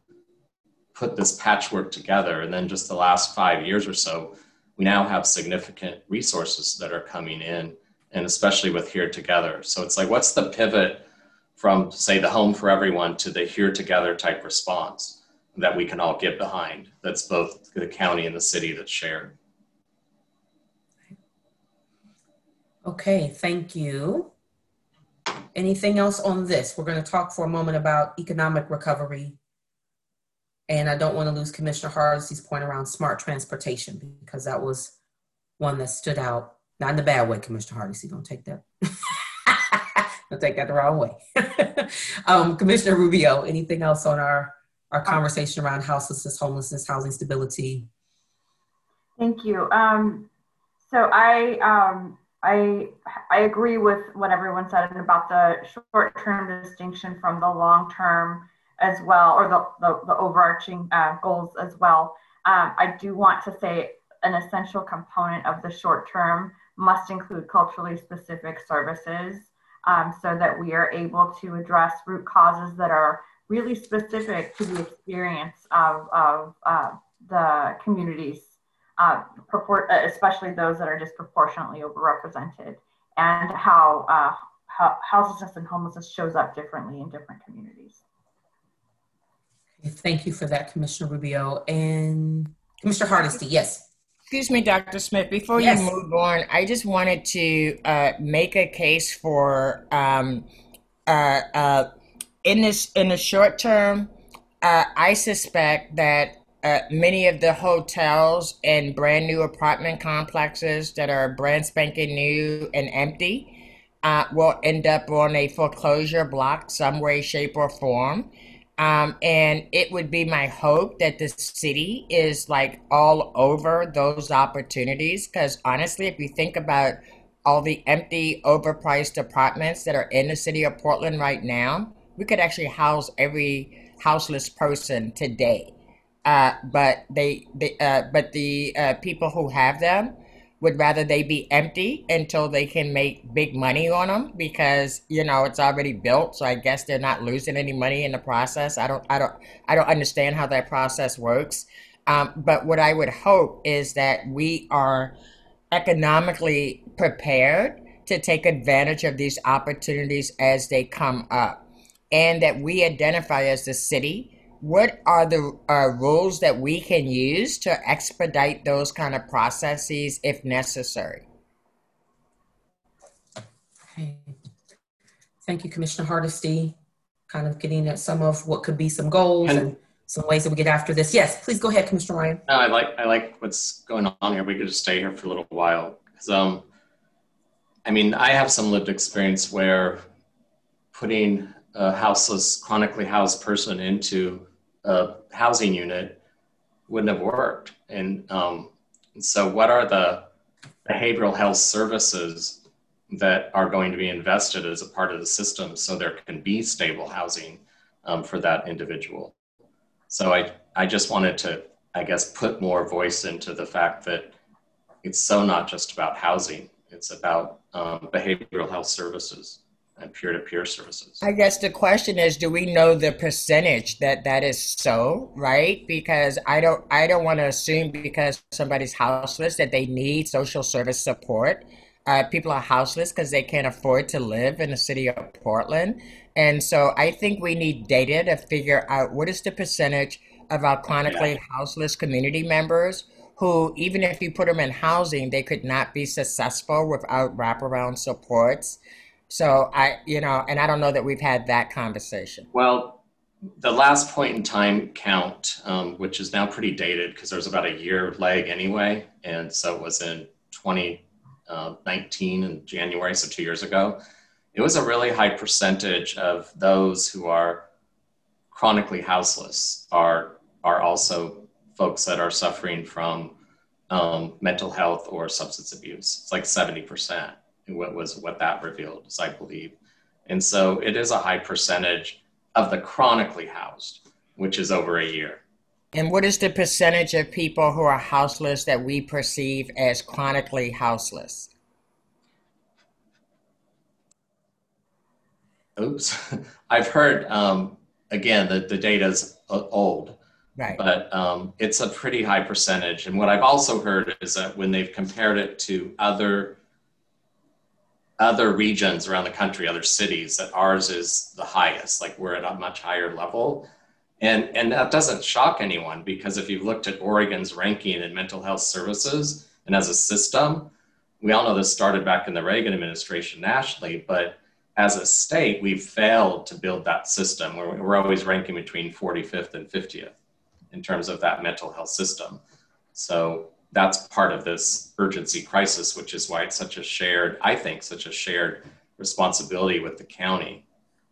[SPEAKER 8] put this patchwork together. And then just the last 5 years or so, we now have significant resources that are coming in, and especially with Here Together. So it's like, what's the pivot from, say, the Home for Everyone to the Here Together type response that we can all get behind? That's both the county and the city that's shared.
[SPEAKER 4] Okay, thank you. Anything else on this? We're going to talk for a moment about economic recovery. And I don't want to lose Commissioner Hardesty's point around smart transportation, because that was one that stood out. Not in the bad way, Commissioner Hardesty, don't take that. Don't take that the wrong way. Commissioner Rubio, anything else on our conversation around houselessness, homelessness, housing stability?
[SPEAKER 6] Thank you. So I agree with what everyone said about the short-term distinction from the long-term as well, or the overarching goals as well. I do want to say an essential component of the short-term must include culturally specific services, so that we are able to address root causes that are really specific to the experience of the communities, especially those that are disproportionately overrepresented, and how houselessness and homelessness shows up differently in different communities.
[SPEAKER 4] Thank you for that, Commissioner Rubio. And Commissioner Hardesty, yes.
[SPEAKER 7] Excuse me, Dr. Smith, before
[SPEAKER 4] Yes.
[SPEAKER 7] you move on, I just wanted to make a case for, in the short term, I suspect that many of the hotels and brand new apartment complexes that are brand spanking new and empty will end up on a foreclosure block some way, shape, or form. And it would be my hope that the city is like all over those opportunities, because honestly, if you think about all the empty, overpriced apartments that are in the city of Portland right now, we could actually house every houseless person today. But the people who have them would rather they be empty until they can make big money on them, because it's already built. So I guess they're not losing any money in the process. I don't understand how that process works. But what I would hope is that we are economically prepared to take advantage of these opportunities as they come up, and that we identify as the city what are the rules that we can use to expedite those kind of processes if necessary.
[SPEAKER 4] Okay. Thank you, Commissioner Hardesty. Kind of getting at some of what could be some goals and some ways that we get after this. Yes, please go ahead, Commissioner Ryan.
[SPEAKER 8] No, I like what's going on here. We could just stay here for a little while. Because, I have some lived experience where putting a houseless, chronically housed person into a housing unit wouldn't have worked. And so what are the behavioral health services that are going to be invested as a part of the system so there can be stable housing for that individual? So I just wanted to, I guess, put more voice into the fact that it's so not just about housing, it's about behavioral health services and peer-to-peer services.
[SPEAKER 7] I guess the question is, do we know the percentage that is so, right? Because I don't want to assume because somebody's houseless that they need social service support. People are houseless because they can't afford to live in the city of Portland. And so I think we need data to figure out what is the percentage of our chronically houseless community members who, even if you put them in housing, they could not be successful without wraparound supports. So and I don't know that we've had that conversation.
[SPEAKER 8] Well, the last point in time count, which is now pretty dated because there was about a year lag anyway. And so it was in 2019 in January, so 2 years ago. It was a really high percentage of those who are chronically houseless are also folks that are suffering from mental health or substance abuse. It's like 70%. What that revealed, I believe. And so it is a high percentage of the chronically housed, which is over a year.
[SPEAKER 7] And what is the percentage of people who are houseless that we perceive as chronically houseless?
[SPEAKER 8] Oops. I've heard, again, the data's old,
[SPEAKER 7] right?
[SPEAKER 8] But it's a pretty high percentage. And what I've also heard is that when they've compared it to other regions around the country, other cities, that ours is the highest, like we're at a much higher level. And that doesn't shock anyone because if you've looked at Oregon's ranking in mental health services and as a system, we all know this started back in the Reagan administration nationally, but as a state, we've failed to build that system. We're always ranking between 45th and 50th in terms of that mental health system. So that's part of this urgency crisis, which is why it's such a shared responsibility with the county.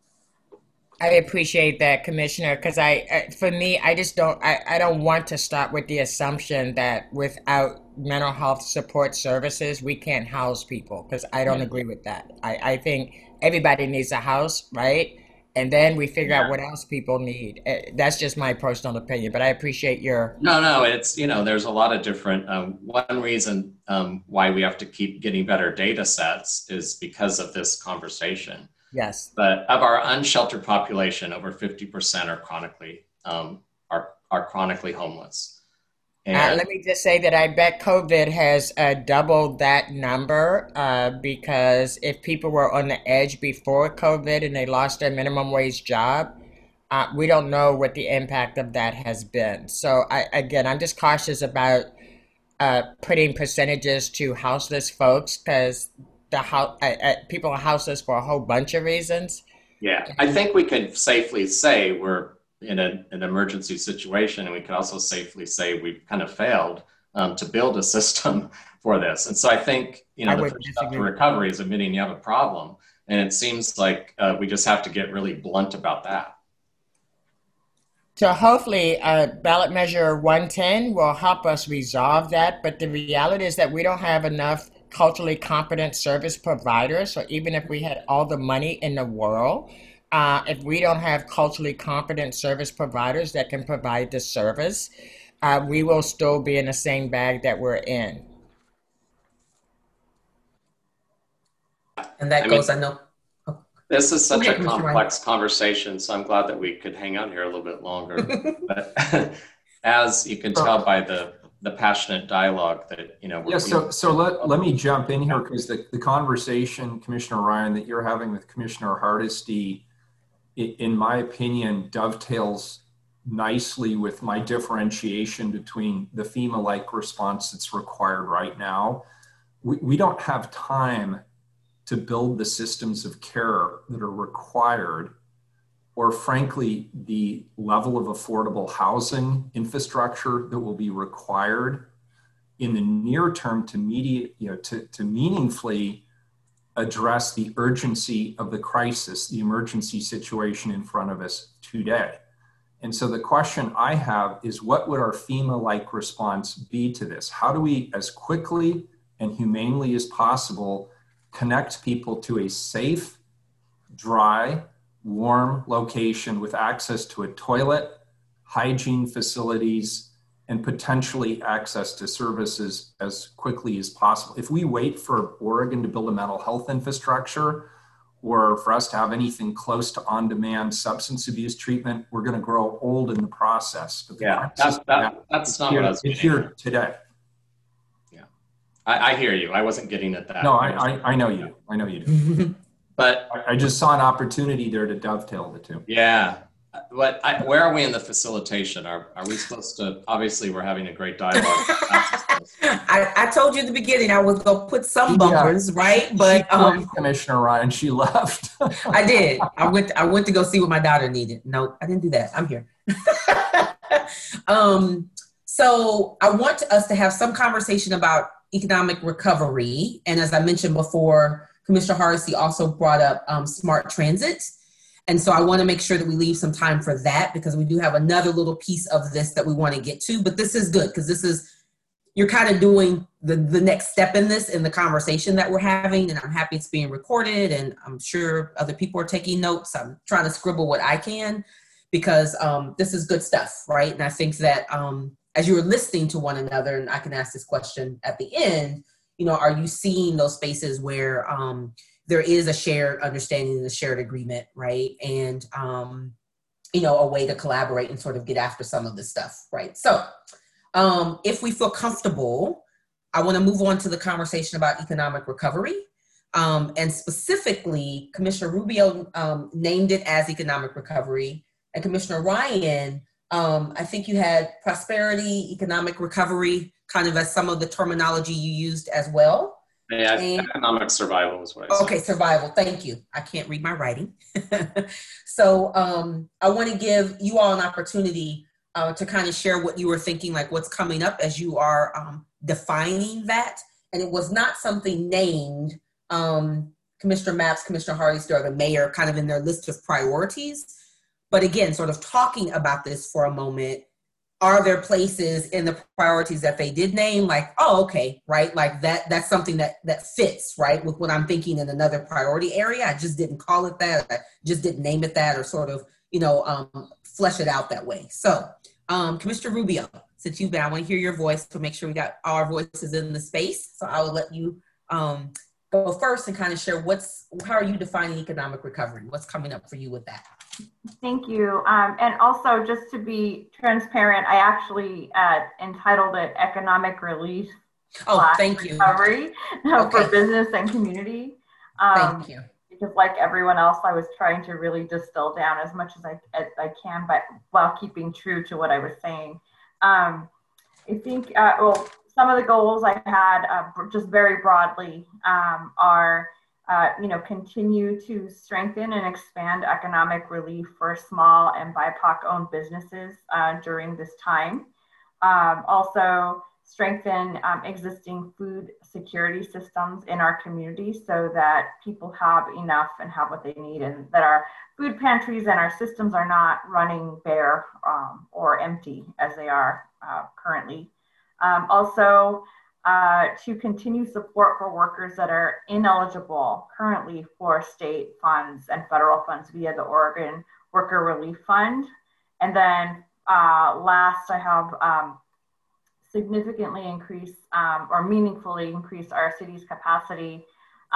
[SPEAKER 7] I appreciate that, Commissioner, because for me, I don't want to start with the assumption that without mental health support services, we can't house people, because I don't agree with that. I think everybody needs a house, right? And then we figure out what else people need. That's just my personal opinion, but I appreciate your...
[SPEAKER 8] No, it's, there's a lot of different, one reason why we have to keep getting better data sets is because of this conversation.
[SPEAKER 7] Yes.
[SPEAKER 8] But of our unsheltered population, over 50% are chronically homeless. And
[SPEAKER 7] let me just say that I bet COVID has doubled that number because if people were on the edge before COVID and they lost their minimum wage job, we don't know what the impact of that has been. So I'm just cautious about putting percentages to houseless folks because people are houseless for a whole bunch of reasons.
[SPEAKER 8] Yeah, I think we could safely say we're in an emergency situation, and we could also safely say we've kind of failed to build a system for this. And so I think, the first step to recovery is admitting you have a problem. And it seems like we just have to get really blunt about that.
[SPEAKER 7] So hopefully ballot measure 110 will help us resolve that. But the reality is that we don't have enough culturally competent service providers. So even if we had all the money in the world, if we don't have culturally competent service providers that can provide the service, we will still be in the same bag that we're in.
[SPEAKER 4] And that goes, I know.
[SPEAKER 8] This is such a complex conversation, so I'm glad that we could hang out here a little bit longer. But as you can tell by the passionate dialogue that,
[SPEAKER 1] So let me jump in here because the conversation, Commissioner Ryan, that you're having with Commissioner Hardesty, in my opinion, dovetails nicely with my differentiation between the FEMA-like response that's required right now. We don't have time to build the systems of care that are required, or frankly, the level of affordable housing infrastructure that will be required in the near term to meaningfully address the urgency of the crisis, the emergency situation in front of us today. And so the question I have is, what would our FEMA-like response be to this? How do we, as quickly and humanely as possible, connect people to a safe, dry, warm location with access to a toilet, hygiene facilities, and potentially access to services as quickly as possible? If we wait for Oregon to build a mental health infrastructure, or for us to have anything close to on-demand substance abuse treatment, we're going to grow old in the process. But
[SPEAKER 8] that's not what I was getting.
[SPEAKER 1] It's here today.
[SPEAKER 8] Yeah, I hear you. I wasn't getting at that.
[SPEAKER 1] No, I know you. I know you do.
[SPEAKER 8] But
[SPEAKER 1] I just saw an opportunity there to dovetail the two.
[SPEAKER 8] Yeah. But where are we in the facilitation? Are we supposed to, obviously we're having a great dialogue.
[SPEAKER 4] I told you in the beginning I was going to put some bumpers, right? But
[SPEAKER 1] Commissioner Ryan, she left.
[SPEAKER 4] I did. I went to go see what my daughter needed. No, I didn't do that. I'm here. So I want us to have some conversation about economic recovery. And as I mentioned before, Commissioner Hardesty also brought up smart transit. And so I want to make sure that we leave some time for that, because we do have another little piece of this that we want to get to. But this is good, because this is, you're kind of doing the next step in this, in the conversation that we're having. And I'm happy it's being recorded, and I'm sure other people are taking notes. I'm trying to scribble what I can, because this is good stuff, right? And I think that as you were listening to one another, and I can ask this question at the end, you know, are you seeing those spaces where there is a shared understanding and a shared agreement, right? And, you know, a way to collaborate and sort of get after some of this stuff, right? So if we feel comfortable, I want to move on to the conversation about economic recovery. And specifically, Commissioner Rubio named it as economic recovery. And Commissioner Ryan, I think you had prosperity, economic recovery, kind of as some of the terminology you used as well.
[SPEAKER 8] Yeah, economic survival is what I said.
[SPEAKER 4] Okay, survival. Thank you. I can't read my writing. So I want to give you all an opportunity to kind of share what you were thinking, like what's coming up as you are defining that. And it was not something named Commissioner Mapps, Commissioner Hardesty, or the mayor kind of in their list of priorities. But again, sort of talking about this for a moment, are there places in the priorities that they did name, like, oh, okay, right? Like that's something that fits, right, with what I'm thinking in another priority area. I just didn't call it that. I just didn't name it that, or sort of, you know, flesh it out that way. So Commissioner Rubio, since you've been, I want to hear your voice to make sure we got all our voices in the space. So I will let you go first and kind of share how are you defining economic recovery? What's coming up for you with that?
[SPEAKER 6] Thank you. And also, just to be transparent, I actually entitled it Economic Relief
[SPEAKER 4] thank you.
[SPEAKER 6] Recovery for business and community.
[SPEAKER 4] Thank you.
[SPEAKER 6] Because like everyone else, I was trying to really distill down as much as I can, but while keeping true to what I was saying. I think, some of the goals I had, just very broadly, are continue to strengthen and expand economic relief for small and BIPOC-owned businesses during this time. Also, strengthen existing food security systems in our community so that people have enough and have what they need, and that our food pantries and our systems are not running bare or empty as they are currently. Also, to continue support for workers that are ineligible currently for state funds and federal funds via the Oregon Worker Relief Fund. And then last, I have significantly increase or meaningfully increase our city's capacity.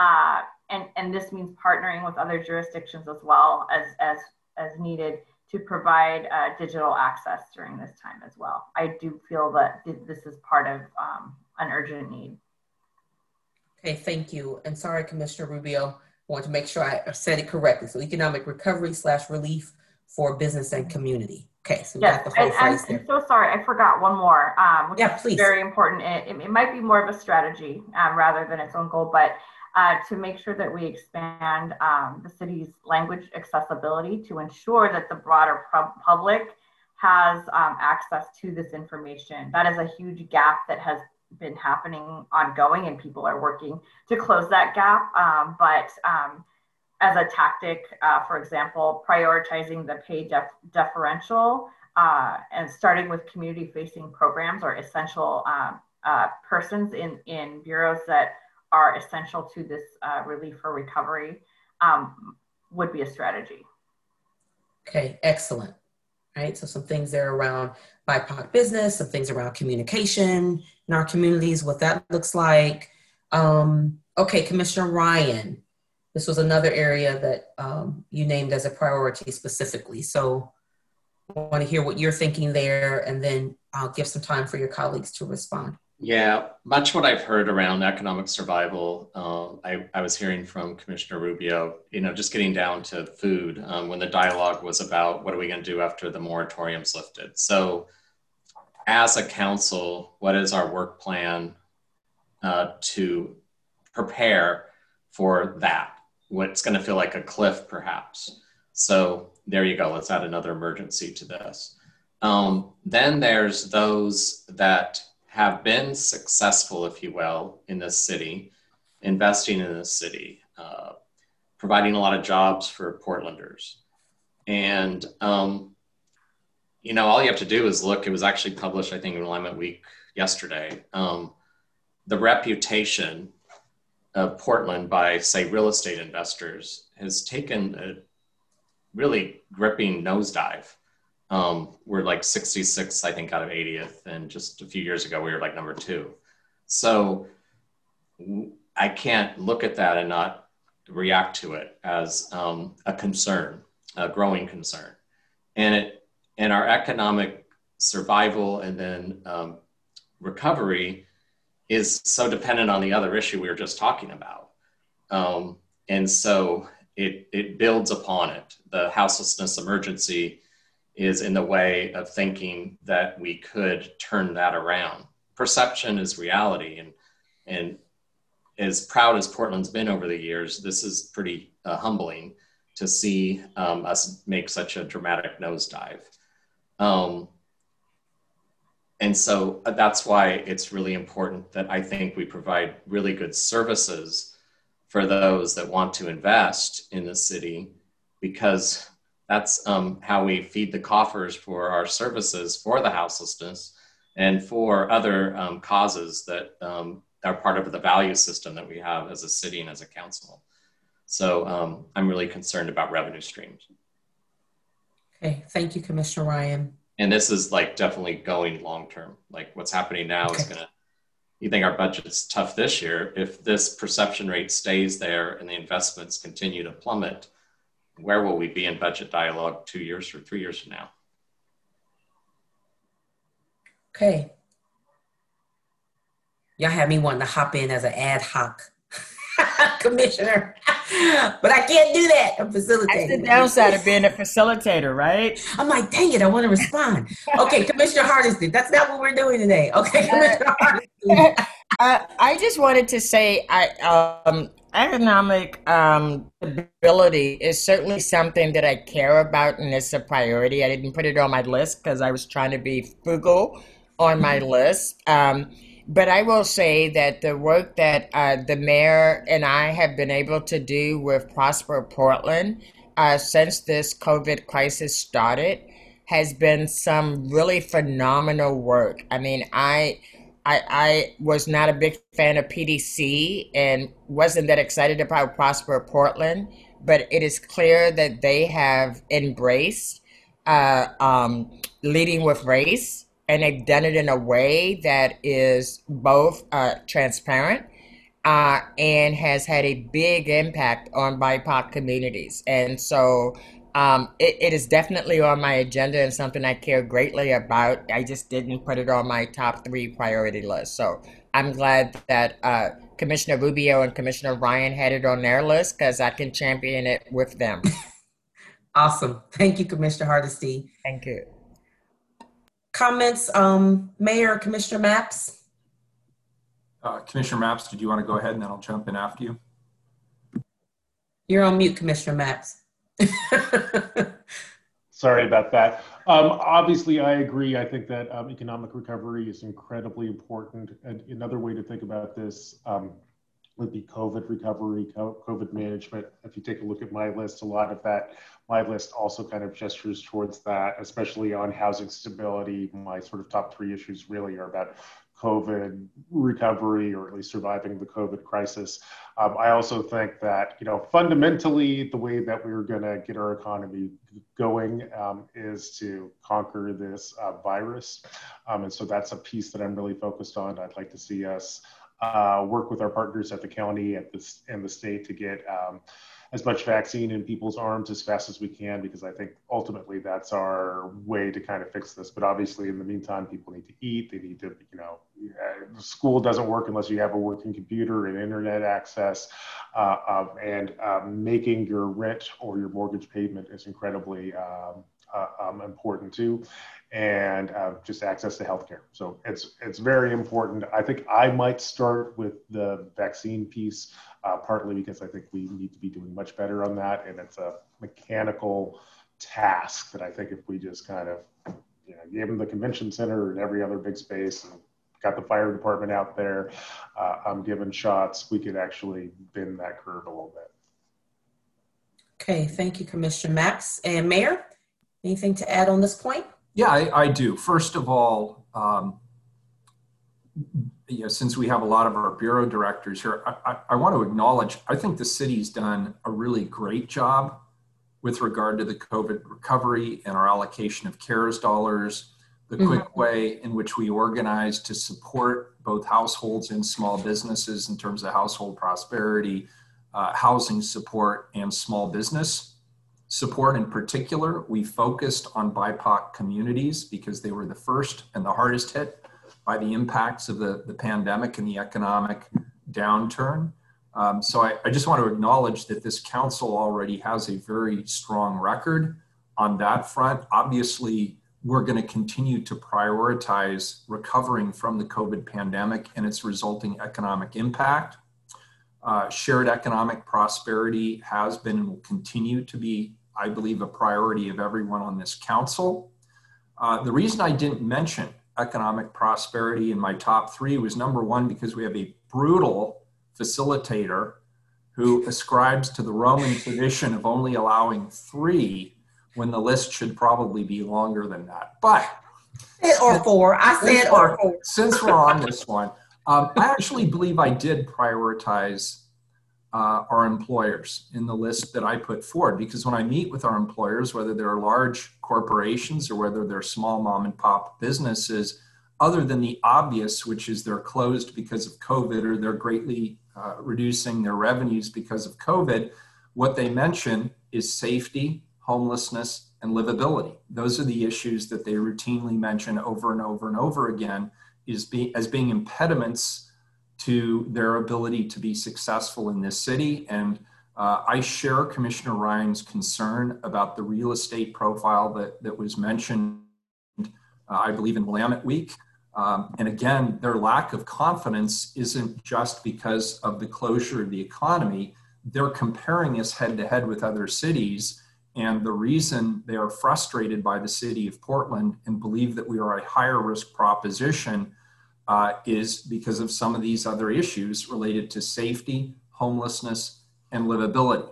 [SPEAKER 6] And this means partnering with other jurisdictions as well as needed to provide digital access during this time as well. I do feel that this is part of an urgent need.
[SPEAKER 4] Okay, thank you. And sorry, Commissioner Rubio, I want to make sure I said it correctly. So economic recovery / relief for business and community. Okay, so we got the whole phrase there.
[SPEAKER 6] I'm so sorry, I forgot one more, which is
[SPEAKER 4] please.
[SPEAKER 6] Very important. It might be more of a strategy rather than its own goal, but to make sure that we expand the city's language accessibility to ensure that the broader public has access to this information. That is a huge gap that has been happening ongoing, and people are working to close that gap. But as a tactic, for example, prioritizing the pay differential and starting with community-facing programs or essential persons in bureaus that are essential to this relief or recovery would be a strategy.
[SPEAKER 4] Okay, excellent. All right, so some things there around BIPOC business, some things around communication in our communities, what that looks like. Okay, Commissioner Ryan, this was another area that you named as a priority specifically. So I want to hear what you're thinking there, and then I'll give some time for your colleagues to respond.
[SPEAKER 8] Yeah, much what I've heard around economic survival, I was hearing from Commissioner Rubio, just getting down to food when the dialogue was about what are we going to do after the moratorium's lifted. So as a council, what is our work plan to prepare for that? What's going to feel like a cliff perhaps. So there you go, let's add another emergency to this. Then there's those that have been successful, if you will, in this city, investing in this city, providing a lot of jobs for Portlanders. And, all you have to do is look, it was actually published, I think, in Alignment Week yesterday. The reputation of Portland by, say, real estate investors has taken a really gripping nosedive. We're like 66, I think, out of 80th. And just a few years ago, we were like number 2. So I can't look at that and not react to it as a concern, a growing concern. And our economic survival and then recovery is so dependent on the other issue we were just talking about. And so it builds upon it. The houselessness emergency is in the way of thinking that we could turn that around. Perception is reality. And as proud as Portland's been over the years, this is pretty humbling to see us make such a dramatic nosedive. And so that's why it's really important that I think we provide really good services for those that want to invest in the city, because that's how we feed the coffers for our services for the houselessness and for other causes that are part of the value system that we have as a city and as a council. So I'm really concerned about revenue streams.
[SPEAKER 4] Okay, thank you, Commissioner Ryan.
[SPEAKER 8] And this is like definitely going long-term. Like what's happening now is you think our budget's tough this year. If this perception rate stays there and the investments continue to plummet, where will we be in budget dialogue 2 years or 3 years from now?
[SPEAKER 4] Okay. Y'all had me wanting to hop in as an ad hoc commissioner, but I can't do that. I'm facilitating.
[SPEAKER 7] That's the downside of being a facilitator, right?
[SPEAKER 4] I'm like, dang it, I want to respond. Okay, Commissioner Hardesty, that's not what we're doing today. Okay, Commissioner Hardesty.
[SPEAKER 7] I just wanted to say, economic stability is certainly something that I care about, and it's a priority. I didn't put it on my list because I was trying to be frugal on my list. But I will say that the work that the mayor and I have been able to do with Prosper Portland since this COVID crisis started has been some really phenomenal work. I mean, I was not a big fan of PDC and wasn't that excited about Prosper Portland, but it is clear that they have embraced leading with race. And they've done it in a way that is both transparent and has had a big impact on BIPOC communities. And so it is definitely on my agenda and something I care greatly about. I just didn't put it on my top 3 priority list. So I'm glad that Commissioner Rubio and Commissioner Ryan had it on their list because I can champion it with them.
[SPEAKER 4] Awesome. Thank you, Commissioner Hardesty.
[SPEAKER 7] Thank you.
[SPEAKER 4] Comments, Mayor, Commissioner Mapps?
[SPEAKER 1] Commissioner Mapps, did you want to go ahead and then I'll jump in after you?
[SPEAKER 4] You're on mute, Commissioner Mapps.
[SPEAKER 5] Sorry about that. Obviously, I agree. I think that economic recovery is incredibly important. And another way to think about this would be COVID recovery, COVID management. If you take a look at my list, a lot of that, my list also kind of gestures towards that, especially on housing stability. My sort of top three issues really are about COVID recovery, or at least surviving the COVID crisis. I also think that, fundamentally, the way that we're going to get our economy going is to conquer this virus. And so that's a piece that I'm really focused on. I'd like to see us work with our partners at the county and the state to get as much vaccine in people's arms as fast as we can, because I think ultimately that's our way to kind of fix this. But obviously, in the meantime, people need to eat. They need to, school doesn't work unless you have a working computer and internet access. And making your rent or your mortgage payment is incredibly important too, and just access to healthcare. So it's very important. I think I might start with the vaccine piece, partly because I think we need to be doing much better on that, and it's a mechanical task that I think if we just kind of gave them the convention center and every other big space and got the fire department out there giving shots, we could actually bend that curve a little bit.
[SPEAKER 4] Okay, thank you, Commissioner Max. And Mayor, anything to add on this point?
[SPEAKER 1] Yeah, I do. First of all, since we have a lot of our bureau directors here, I want to acknowledge, I think the city's done a really great job with regard to the COVID recovery and our allocation of CARES dollars, the quick way in which we organize to support both households and small businesses in terms of household prosperity, housing support, and small business support. In particular, we focused on BIPOC communities because they were the first and the hardest hit by the impacts of the pandemic and the economic downturn. So I just want to acknowledge that this council already has a very strong record on that front. Obviously, we're going to continue to prioritize recovering from the COVID pandemic and its resulting economic impact. Shared economic prosperity has been and will continue to be, I believe, a priority of everyone on this council. The reason I didn't mention economic prosperity in my top three was, number one, because we have a brutal facilitator who ascribes to the Roman tradition of only allowing three when the list should probably be longer than that. But
[SPEAKER 4] or four. I said or four.
[SPEAKER 1] Since we're on this one, I actually believe I did prioritize our employers in the list that I put forward, because when I meet with our employers, whether they're large corporations or whether they're small mom and pop businesses, other than the obvious, which is they're closed because of COVID or they're greatly reducing their revenues because of COVID, what they mention is safety, homelessness, and livability. Those are the issues that they routinely mention over and over and over again as being impediments to their ability to be successful in this city. And I share Commissioner Ryan's concern about the real estate profile that was mentioned, I believe, in Willamette Week. And again, their lack of confidence isn't just because of the closure of the economy. They're comparing us head to head with other cities. And the reason they are frustrated by the city of Portland and believe that we are a higher risk proposition is because of some of these other issues related to safety, homelessness, and livability.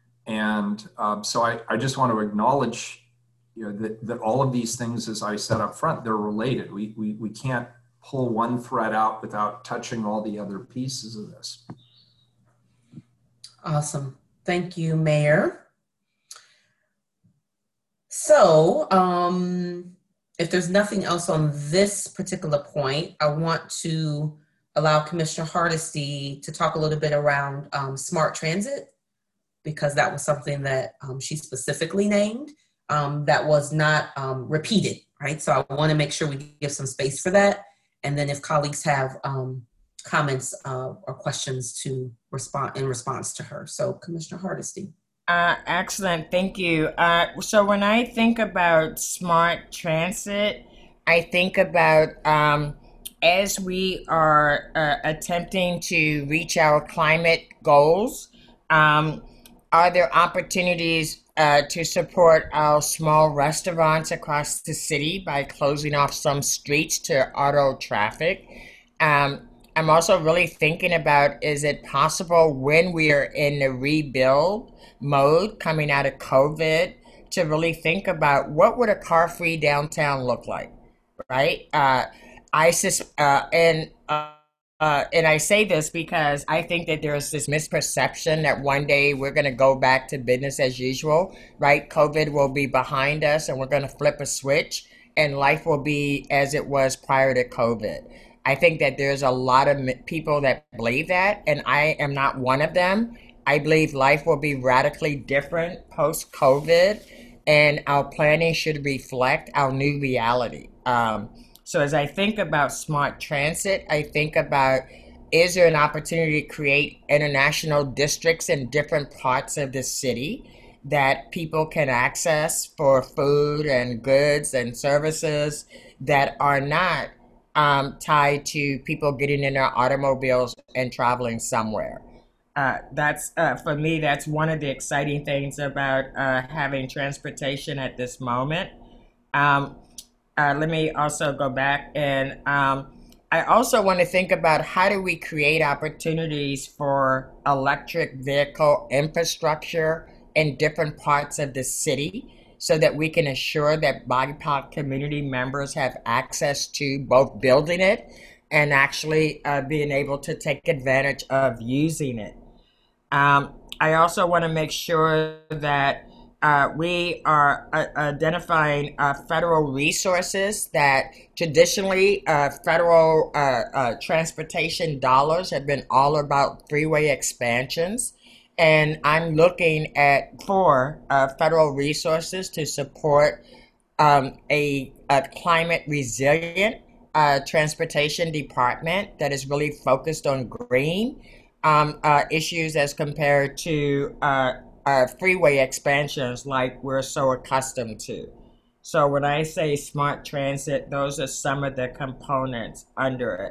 [SPEAKER 1] And so I just want to acknowledge that all of these things, as I said up front, they're related. We can't pull one thread out without touching all the other pieces of this.
[SPEAKER 4] Awesome. Thank you, Mayor. So if there's nothing else on this particular point, I want to allow Commissioner Hardesty to talk a little bit around smart transit, because that was something that she specifically named that was not repeated, right? So I want to make sure we give some space for that. And then if colleagues have comments or questions to respond in response to her. So Commissioner Hardesty.
[SPEAKER 7] Excellent, thank you. So when I think about smart transit, I think about as we are attempting to reach our climate goals, are there opportunities to support our small restaurants across the city by closing off some streets to auto traffic. I'm also really thinking about, is it possible when we are in the rebuild mode coming out of COVID to really think about what would a car-free downtown look like, right? And I say this because I think that there's this misperception that one day we're going to go back to business as usual, right? COVID will be behind us and we're going to flip a switch and life will be as it was prior to COVID. I think that there's a lot of people that believe that, and I am not one of them. I believe life will be radically different post-COVID, and our planning should reflect our new reality. So as I think about smart transit, I think about, is there an opportunity to create international districts in different parts of the city that people can access for food and goods and services that are not tied to people getting in their automobiles and traveling somewhere? That's for me, that's one of the exciting things about having transportation at this moment. Let me also go back and I also want to think about, how do we create opportunities for electric vehicle infrastructure in different parts of the city so that we can ensure that BIPOC community members have access to both building it and actually being able to take advantage of using it. I also want to make sure that we are identifying federal resources that traditionally federal transportation dollars have been all about freeway expansions. And I'm looking for federal resources to support a climate resilient transportation department that is really focused on green issues as compared to freeway expansions like we're so accustomed to. So when I say smart transit, those are some of the components under it.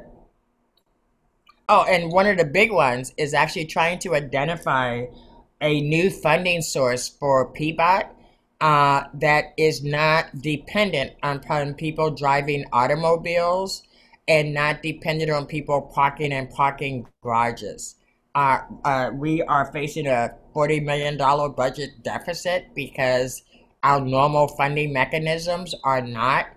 [SPEAKER 7] Oh, and one of the big ones is actually trying to identify a new funding source for PBOT that is not dependent upon people driving automobiles and not dependent on people parking in parking garages. We are facing a $40 million budget deficit because our normal funding mechanisms are not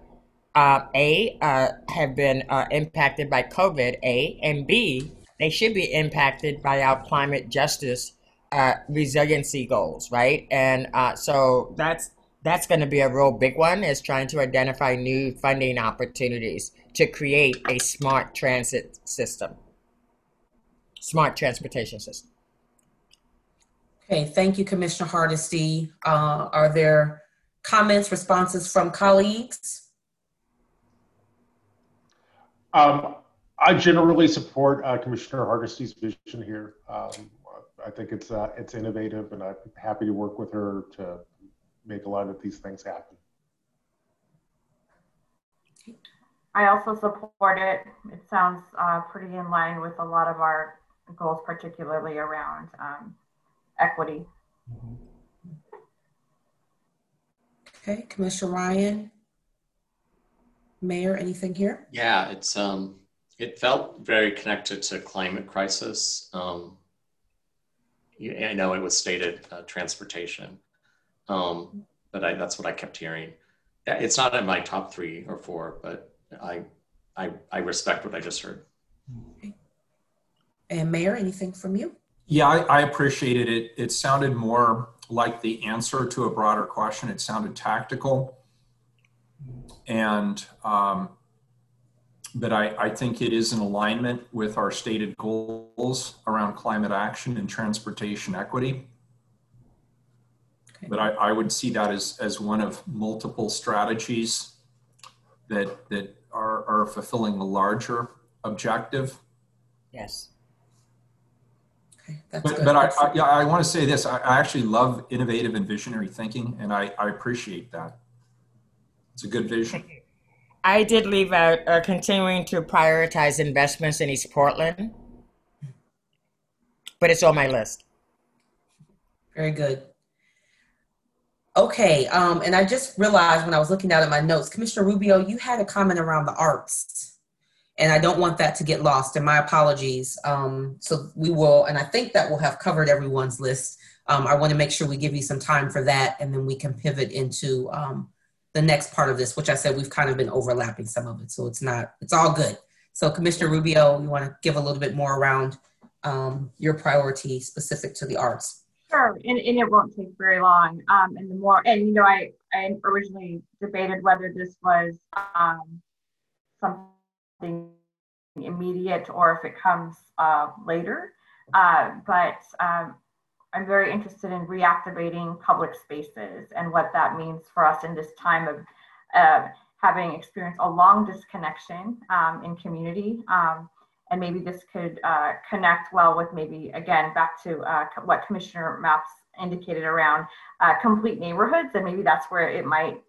[SPEAKER 7] have been impacted by COVID, A, and B, they should be impacted by our climate justice resiliency goals, right? And so that's going to be a real big one, is trying to identify new funding opportunities to create a smart transit system, smart transportation system.
[SPEAKER 4] Okay, thank you, Commissioner Hardesty. Are there comments, responses from colleagues?
[SPEAKER 5] I generally support Commissioner Hardesty's vision here. I think it's innovative, and I'm happy to work with her to make a lot of these things happen.
[SPEAKER 6] I also support it. It sounds pretty in line with a lot of our goals, particularly around equity.
[SPEAKER 4] Okay, Commissioner Ryan. Mayor, anything here?
[SPEAKER 8] Yeah, it felt very connected to climate crisis. I know it was stated transportation, but that's what I kept hearing. It's not in my top 3 or 4, but I respect what I just heard.
[SPEAKER 4] Okay. And Mayor, anything from you?
[SPEAKER 1] Yeah, I appreciated it. It sounded more like the answer to a broader question. It sounded tactical. And, but I think it is in alignment with our stated goals around climate action and transportation equity. Okay. But I would see that as one of multiple strategies that are fulfilling a larger objective.
[SPEAKER 7] Yes.
[SPEAKER 4] Okay, that's good.
[SPEAKER 1] But I want to say this, I actually love innovative and visionary thinking, and I appreciate that. It's a good vision.
[SPEAKER 7] I did leave out continuing to prioritize investments in East Portland, but it's on my list.
[SPEAKER 4] Very good. Okay, and I just realized when I was looking down at my notes, Commissioner Rubio, you had a comment around the arts, and I don't want that to get lost, and my apologies. So we will, and I think that will have covered everyone's list. I want to make sure we give you some time for that, and then we can pivot into the next part of this, which I said we've kind of been overlapping some of it, so it's all good. So Commissioner Rubio, you want to give a little bit more around your priority specific to the arts?
[SPEAKER 6] Sure, and it won't take very long. And the more, and you know, I originally debated whether this was something immediate or if it comes later. But I'm very interested in reactivating public spaces and what that means for us in this time of having experienced a long disconnection in community. And maybe this could connect well with maybe, again, back to what Commissioner Mapps indicated around complete neighborhoods. And maybe that's where it might,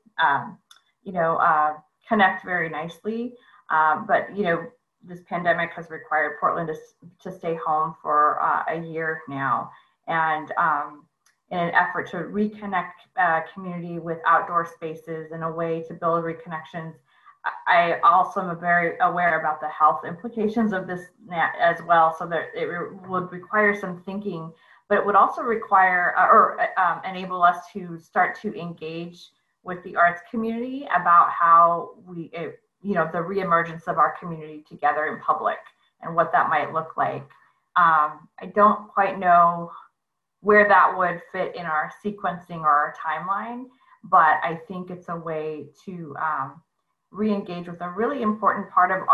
[SPEAKER 6] connect very nicely. But, this pandemic has required Portland to stay home for a year now. And in an effort to reconnect community with outdoor spaces and a way to build reconnections, I also am very aware about the health implications of this as well. So that it would require some thinking, but it would also require enable us to start to engage with the arts community about how the reemergence of our community together in public and what that might look like. I don't quite know where that would fit in our sequencing or our timeline, but I think it's a way to re-engage with a really important part of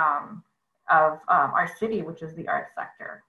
[SPEAKER 6] our city, which is the arts sector.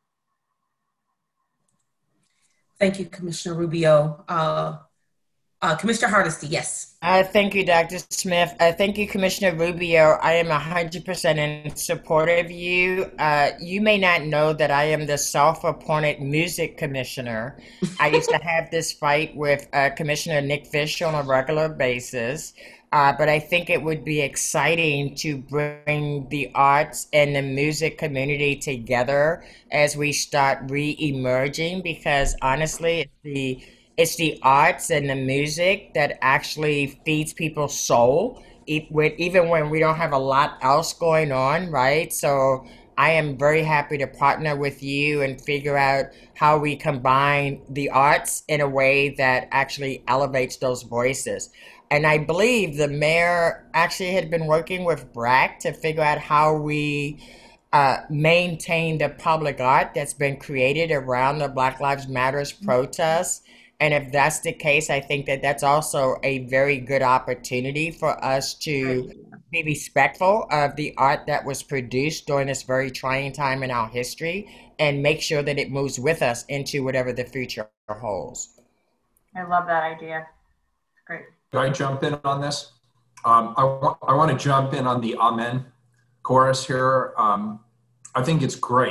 [SPEAKER 4] Thank you, Commissioner Rubio. Commissioner Hardesty, yes.
[SPEAKER 7] Thank you, Dr. Smith. Thank you, Commissioner Rubio. I am 100% in support of you. You may not know that I am the self-appointed music commissioner. I used to have this fight with Commissioner Nick Fish on a regular basis. But I think it would be exciting to bring the arts and the music community together as we start re-emerging, because honestly, it's the arts and the music that actually feeds people's soul, even when we don't have a lot else going on, right? So I am very happy to partner with you and figure out how we combine the arts in a way that actually elevates those voices. And I believe the mayor actually had been working with BRAC to figure out how we maintain the public art that's been created around the Black Lives Matters protests. And if that's the case, I think that that's also a very good opportunity for us to be respectful of the art that was produced during this very trying time in our history and make sure that it moves with us into whatever the future holds.
[SPEAKER 6] I love that idea. Great.
[SPEAKER 1] Could I jump in on this? I want to jump in on the Amen chorus here. I think it's great.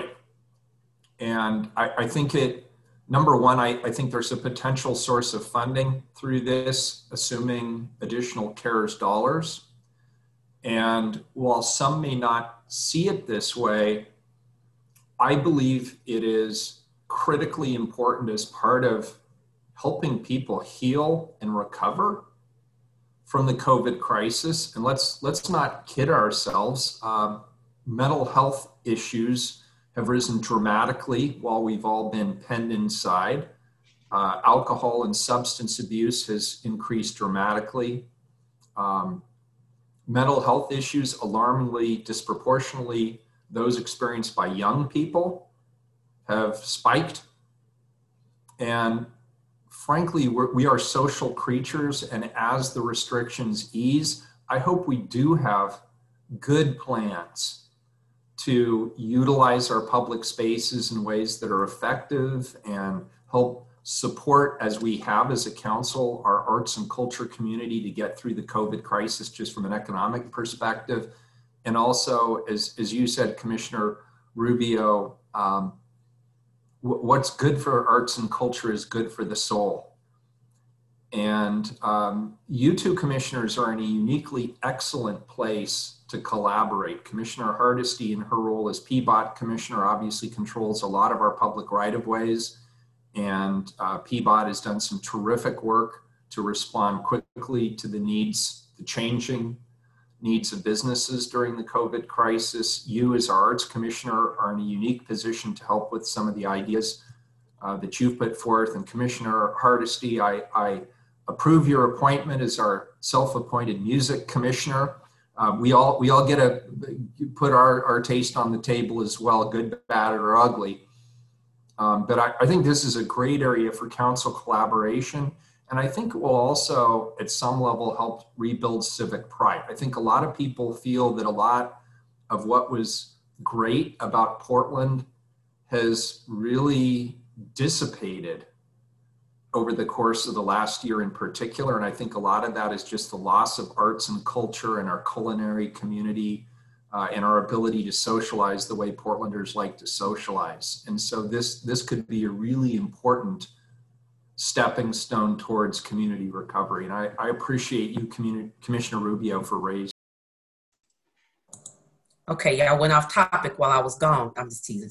[SPEAKER 1] And I think number one, I think there's a potential source of funding through this, assuming additional CARES dollars. And while some may not see it this way, I believe it is critically important as part of helping people heal and recover from the COVID crisis. And let's not kid ourselves. Mental health issues have risen dramatically while we've all been penned inside. Alcohol and substance abuse has increased dramatically. Mental health issues, alarmingly, disproportionately, those experienced by young people have spiked. And frankly, we are social creatures, and as the restrictions ease, I hope we do have good plans to utilize our public spaces in ways that are effective and help support, as we have as a council, our arts and culture community to get through the COVID crisis just from an economic perspective. And also, as you said, Commissioner Rubio, what's good for arts and culture is good for the soul. And you two commissioners are in a uniquely excellent place to collaborate. Commissioner Hardesty, in her role as PBOT commissioner, obviously controls a lot of our public right-of-ways. And PBOT has done some terrific work to respond quickly to the changing needs of businesses during the COVID crisis. You, as our Arts Commissioner, are in a unique position to help with some of the ideas that you've put forth. And Commissioner Hardesty, I approve your appointment as our self-appointed Music Commissioner. We all get to put our taste on the table as well, good, bad, or ugly. But I think this is a great area for council collaboration. And I think it will also, at some level, help rebuild civic pride. I think a lot of people feel that a lot of what was great about Portland has really dissipated over the course of the last year in particular. And I think a lot of that is just the loss of arts and culture in our culinary community and our ability to socialize the way Portlanders like to socialize. And so this could be a really important stepping stone towards community recovery. And I appreciate you, Commissioner Rubio, for raising.
[SPEAKER 4] Okay, y'all went off topic while I was gone. I'm just teasing.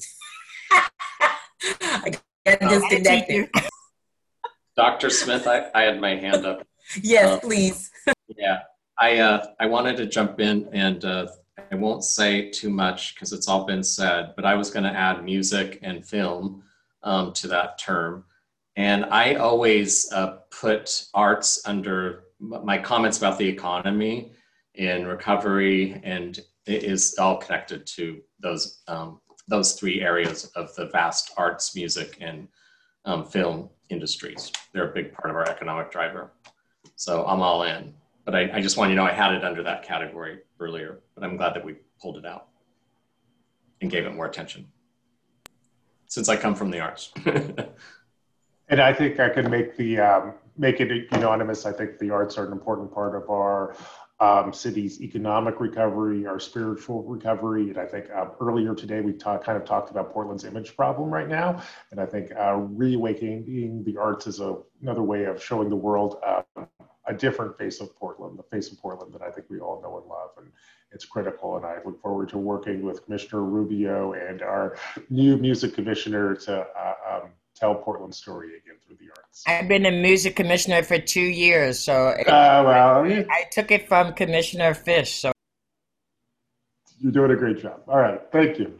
[SPEAKER 4] I got disconnected.
[SPEAKER 8] Dr. Smith, I had my hand up.
[SPEAKER 4] Yes, please.
[SPEAKER 8] Yeah, I wanted to jump in, and I won't say too much because it's all been said, but I was going to add music and film to that term. And I always put arts under my comments about the economy and recovery, and it is all connected to those three areas of the vast arts, music, and film industries. They're a big part of our economic driver. So I'm all in. But I just want you to know I had it under that category earlier, but I'm glad that we pulled it out and gave it more attention since I come from the arts.
[SPEAKER 5] And I think I can make it unanimous. I think the arts are an important part of our city's economic recovery, our spiritual recovery. And I think earlier today, we kind of talked about Portland's image problem right now. And I think reawakening the arts is another way of showing the world a different face of Portland, the face of Portland that I think we all know and love. And it's critical. And I look forward to working with Commissioner Rubio and our new music commissioner to tell Portland's story again through the arts.
[SPEAKER 7] I've been a music commissioner for 2 years, so I took it from Commissioner Fish. So
[SPEAKER 5] you're doing a great job. All right, thank you.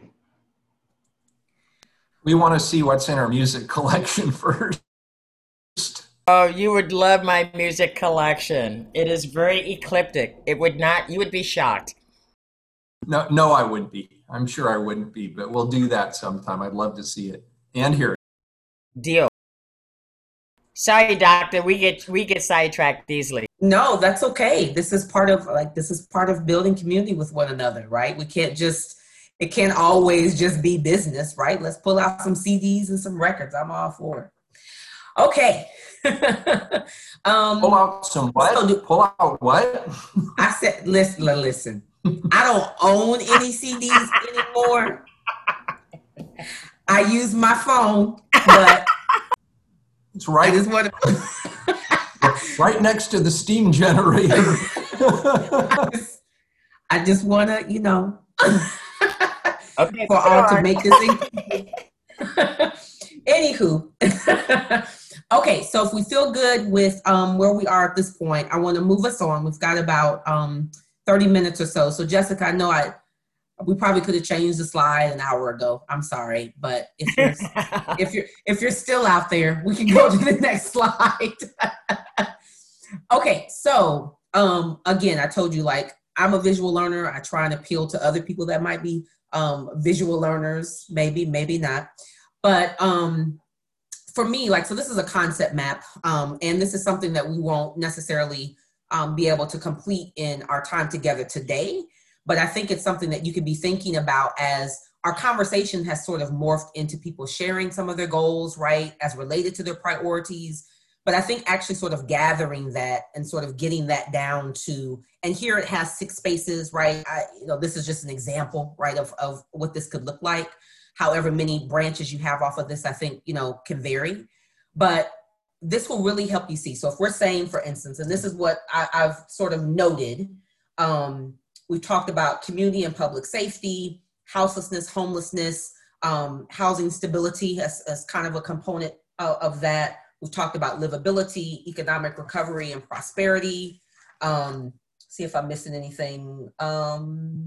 [SPEAKER 1] We want to see what's in our music collection first.
[SPEAKER 7] Oh, you would love my music collection. It is very eclectic. You would be shocked.
[SPEAKER 1] No, I wouldn't be. I'm sure I wouldn't be, but we'll do that sometime. I'd love to see it and hear it.
[SPEAKER 7] Deal. Sorry, doctor, we get sidetracked easily.
[SPEAKER 4] No, that's okay. This is part of building community with one another, right? It can't always just be business, right? Let's pull out some CDs and some records. I'm all for it. Okay.
[SPEAKER 1] Pull out some what? Pull out what?
[SPEAKER 4] I said, listen. I don't own any CDs anymore. I use my phone, but
[SPEAKER 1] it's right. Right next to the steam generator.
[SPEAKER 4] I just want to,
[SPEAKER 7] okay,
[SPEAKER 4] for all to make this. Anywho, okay. So if we feel good with where we are at this point, I want to move us on. We've got about 30 minutes or so. So Jessica, I know we probably could have changed the slide an hour ago. I'm sorry, but if you're still out there, we can go to the next slide. Okay, so again, I told you, I'm a visual learner. I try and appeal to other people that might be visual learners, maybe not. But for me, so this is a concept map, and this is something that we won't necessarily be able to complete in our time together today. But I think it's something that you could be thinking about as our conversation has sort of morphed into people sharing some of their goals, right, as related to their priorities. But I think actually sort of gathering that and sort of getting that down to, and here it has 6 spaces, right? This is just an example, right, of what this could look like. However many branches you have off of this, I think, can vary. But this will really help you see. So if we're saying, for instance, and this is what I've sort of noted, we've talked about community and public safety, houselessness, homelessness, housing stability as kind of a component of that, We've talked about livability, economic recovery, and prosperity. See if I'm missing anything. I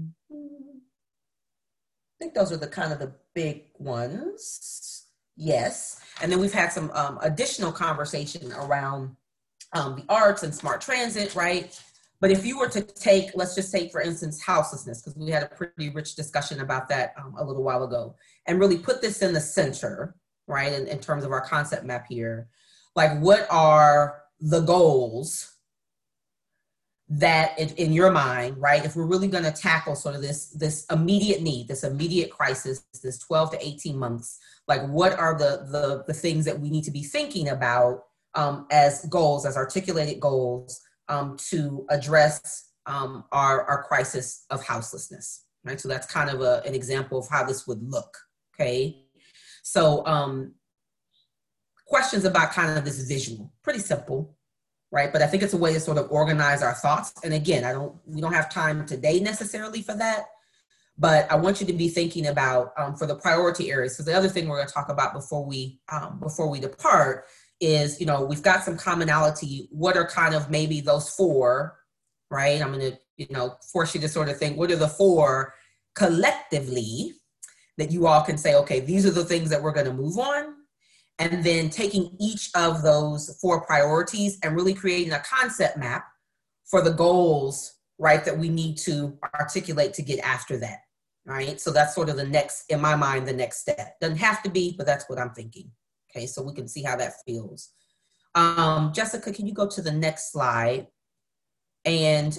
[SPEAKER 4] think those are the kind of the big ones. Yes. And then we've had some additional conversation around the arts and smart transit, right? But if you were to take, let's just take, for instance, houselessness, because we had a pretty rich discussion about that a little while ago, and really put this in the center, right, in terms of our concept map here. Like, what are the goals that in your mind, right, if we're really going to tackle sort of this immediate need, this immediate crisis, this 12 to 18 months, like what are the things that we need to be thinking about as goals, as articulated goals, to address our crisis of houselessness, right? So that's kind of an example of how this would look, okay? So questions about kind of this visual, pretty simple, right? But I think it's a way to sort of organize our thoughts. And again, we don't have time today necessarily for that, but I want you to be thinking about for the priority areas. So the other thing we're going to talk about before we depart is, you know, we've got some commonality. What are kind of maybe those four, right? I'm going to, you know, force you to sort of think, what are the four collectively that you all can say, okay, these are the things that we're going to move on. And then taking each of those four priorities and really creating a concept map for the goals, right, that we need to articulate to get after that, right? So that's sort of the next, in my mind, the next step. Doesn't have to be, but that's what I'm thinking. Okay, so we can see how that feels. Jessica, can you go to the next slide? And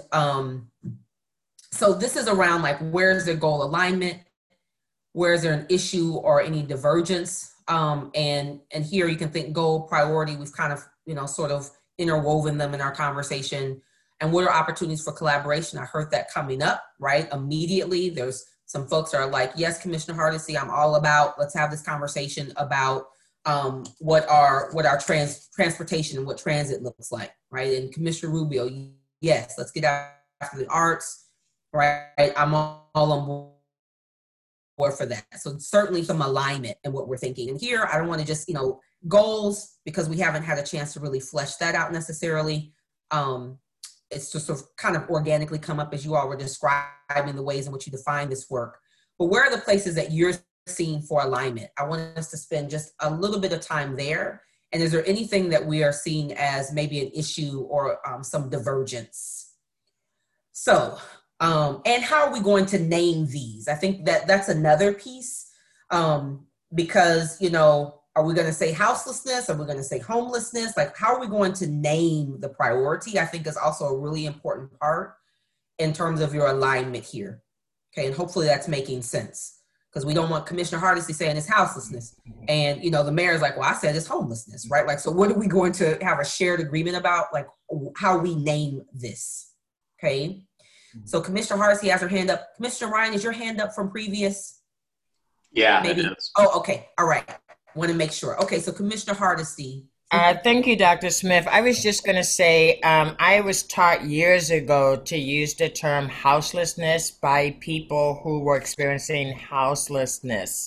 [SPEAKER 4] so this is around like, where's the goal alignment? Where is there an issue or any divergence? And here you can think goal, priority. We've kind of, you know, sort of interwoven them in our conversation. And what are opportunities for collaboration? I heard that coming up, right? Immediately, there's some folks that are like, yes, Commissioner Hardesty, I'm all about, let's have this conversation about what our transportation and what transit looks like, right? And Commissioner Rubio, yes, let's get after the arts, right? I'm all on board for that. So certainly some alignment in what we're thinking. And here, I don't want to just, you know, goals, because we haven't had a chance to really flesh that out necessarily. It's just sort of kind of organically come up as you all were describing the ways in which you define this work. But where are the places that you're seeing for alignment? I want us to spend just a little bit of time there. And is there anything that we are seeing as maybe an issue or some divergence? So, and how are we going to name these? I think that that's another piece because, you know, are we going to say houselessness? Are we going to say homelessness? Like, how are we going to name the priority? I think is also a really important part in terms of your alignment here. Okay, and hopefully that's making sense, because we don't want Commissioner Hardesty saying it's houselessness. And, you know, the mayor's like, well, I said it's homelessness, right? Like, so what are we going to have a shared agreement about? Like, how we name this, okay? So Commissioner Hardesty has her hand up. Commissioner Ryan, is your hand up from previous?
[SPEAKER 8] Yeah,
[SPEAKER 4] maybe.
[SPEAKER 8] it is.
[SPEAKER 4] Oh, okay, all right. Want to make sure. Okay, so Commissioner Hardesty.
[SPEAKER 7] Thank you, Dr. Smith. I was just going to say, I was taught years ago to use the term houselessness by people who were experiencing houselessness.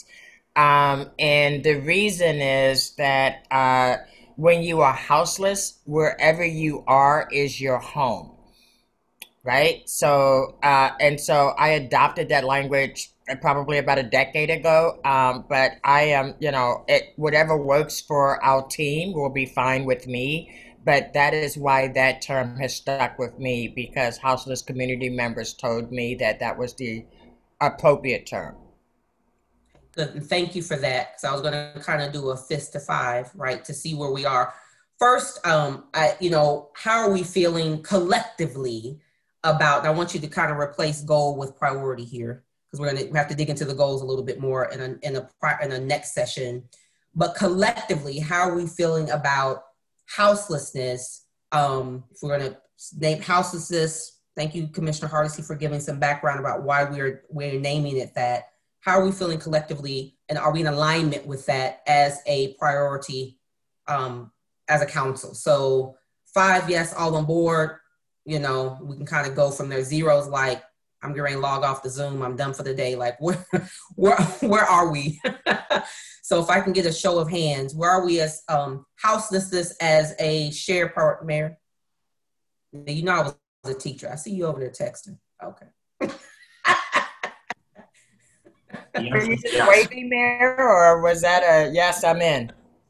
[SPEAKER 7] And the reason is that when you are houseless, wherever you are is your home, right? So, and so I adopted that language probably about a decade ago, but I am, you know, whatever works for our team will be fine with me. But that is why that term has stuck with me, because houseless community members told me that that was the appropriate term.
[SPEAKER 4] Good, and thank you for that. So I was going to kind of do a fist to five, right, to see where we are. First, you know, how are we feeling collectively about? And I want you to kind of replace goal with priority here, because we're going to have to dig into the goals a little bit more in a next session. But collectively, how are we feeling about houselessness? If we're going to name houselessness, thank you, Commissioner Hardesty, for giving some background about why we're naming it that. How are we feeling collectively, and are we in alignment with that as a priority as a council? So 5, yes, all on board. You know, we can kind of go from there. 0's like, I'm getting ready to log off the Zoom. I'm done for the day. Like, where are we? So if I can get a show of hands, where are we as houselessness as a shared part, Mayor? You know I was a teacher. I see you over there texting. Okay.
[SPEAKER 7] Were you just waving, Mayor, or was that a yes, I'm in?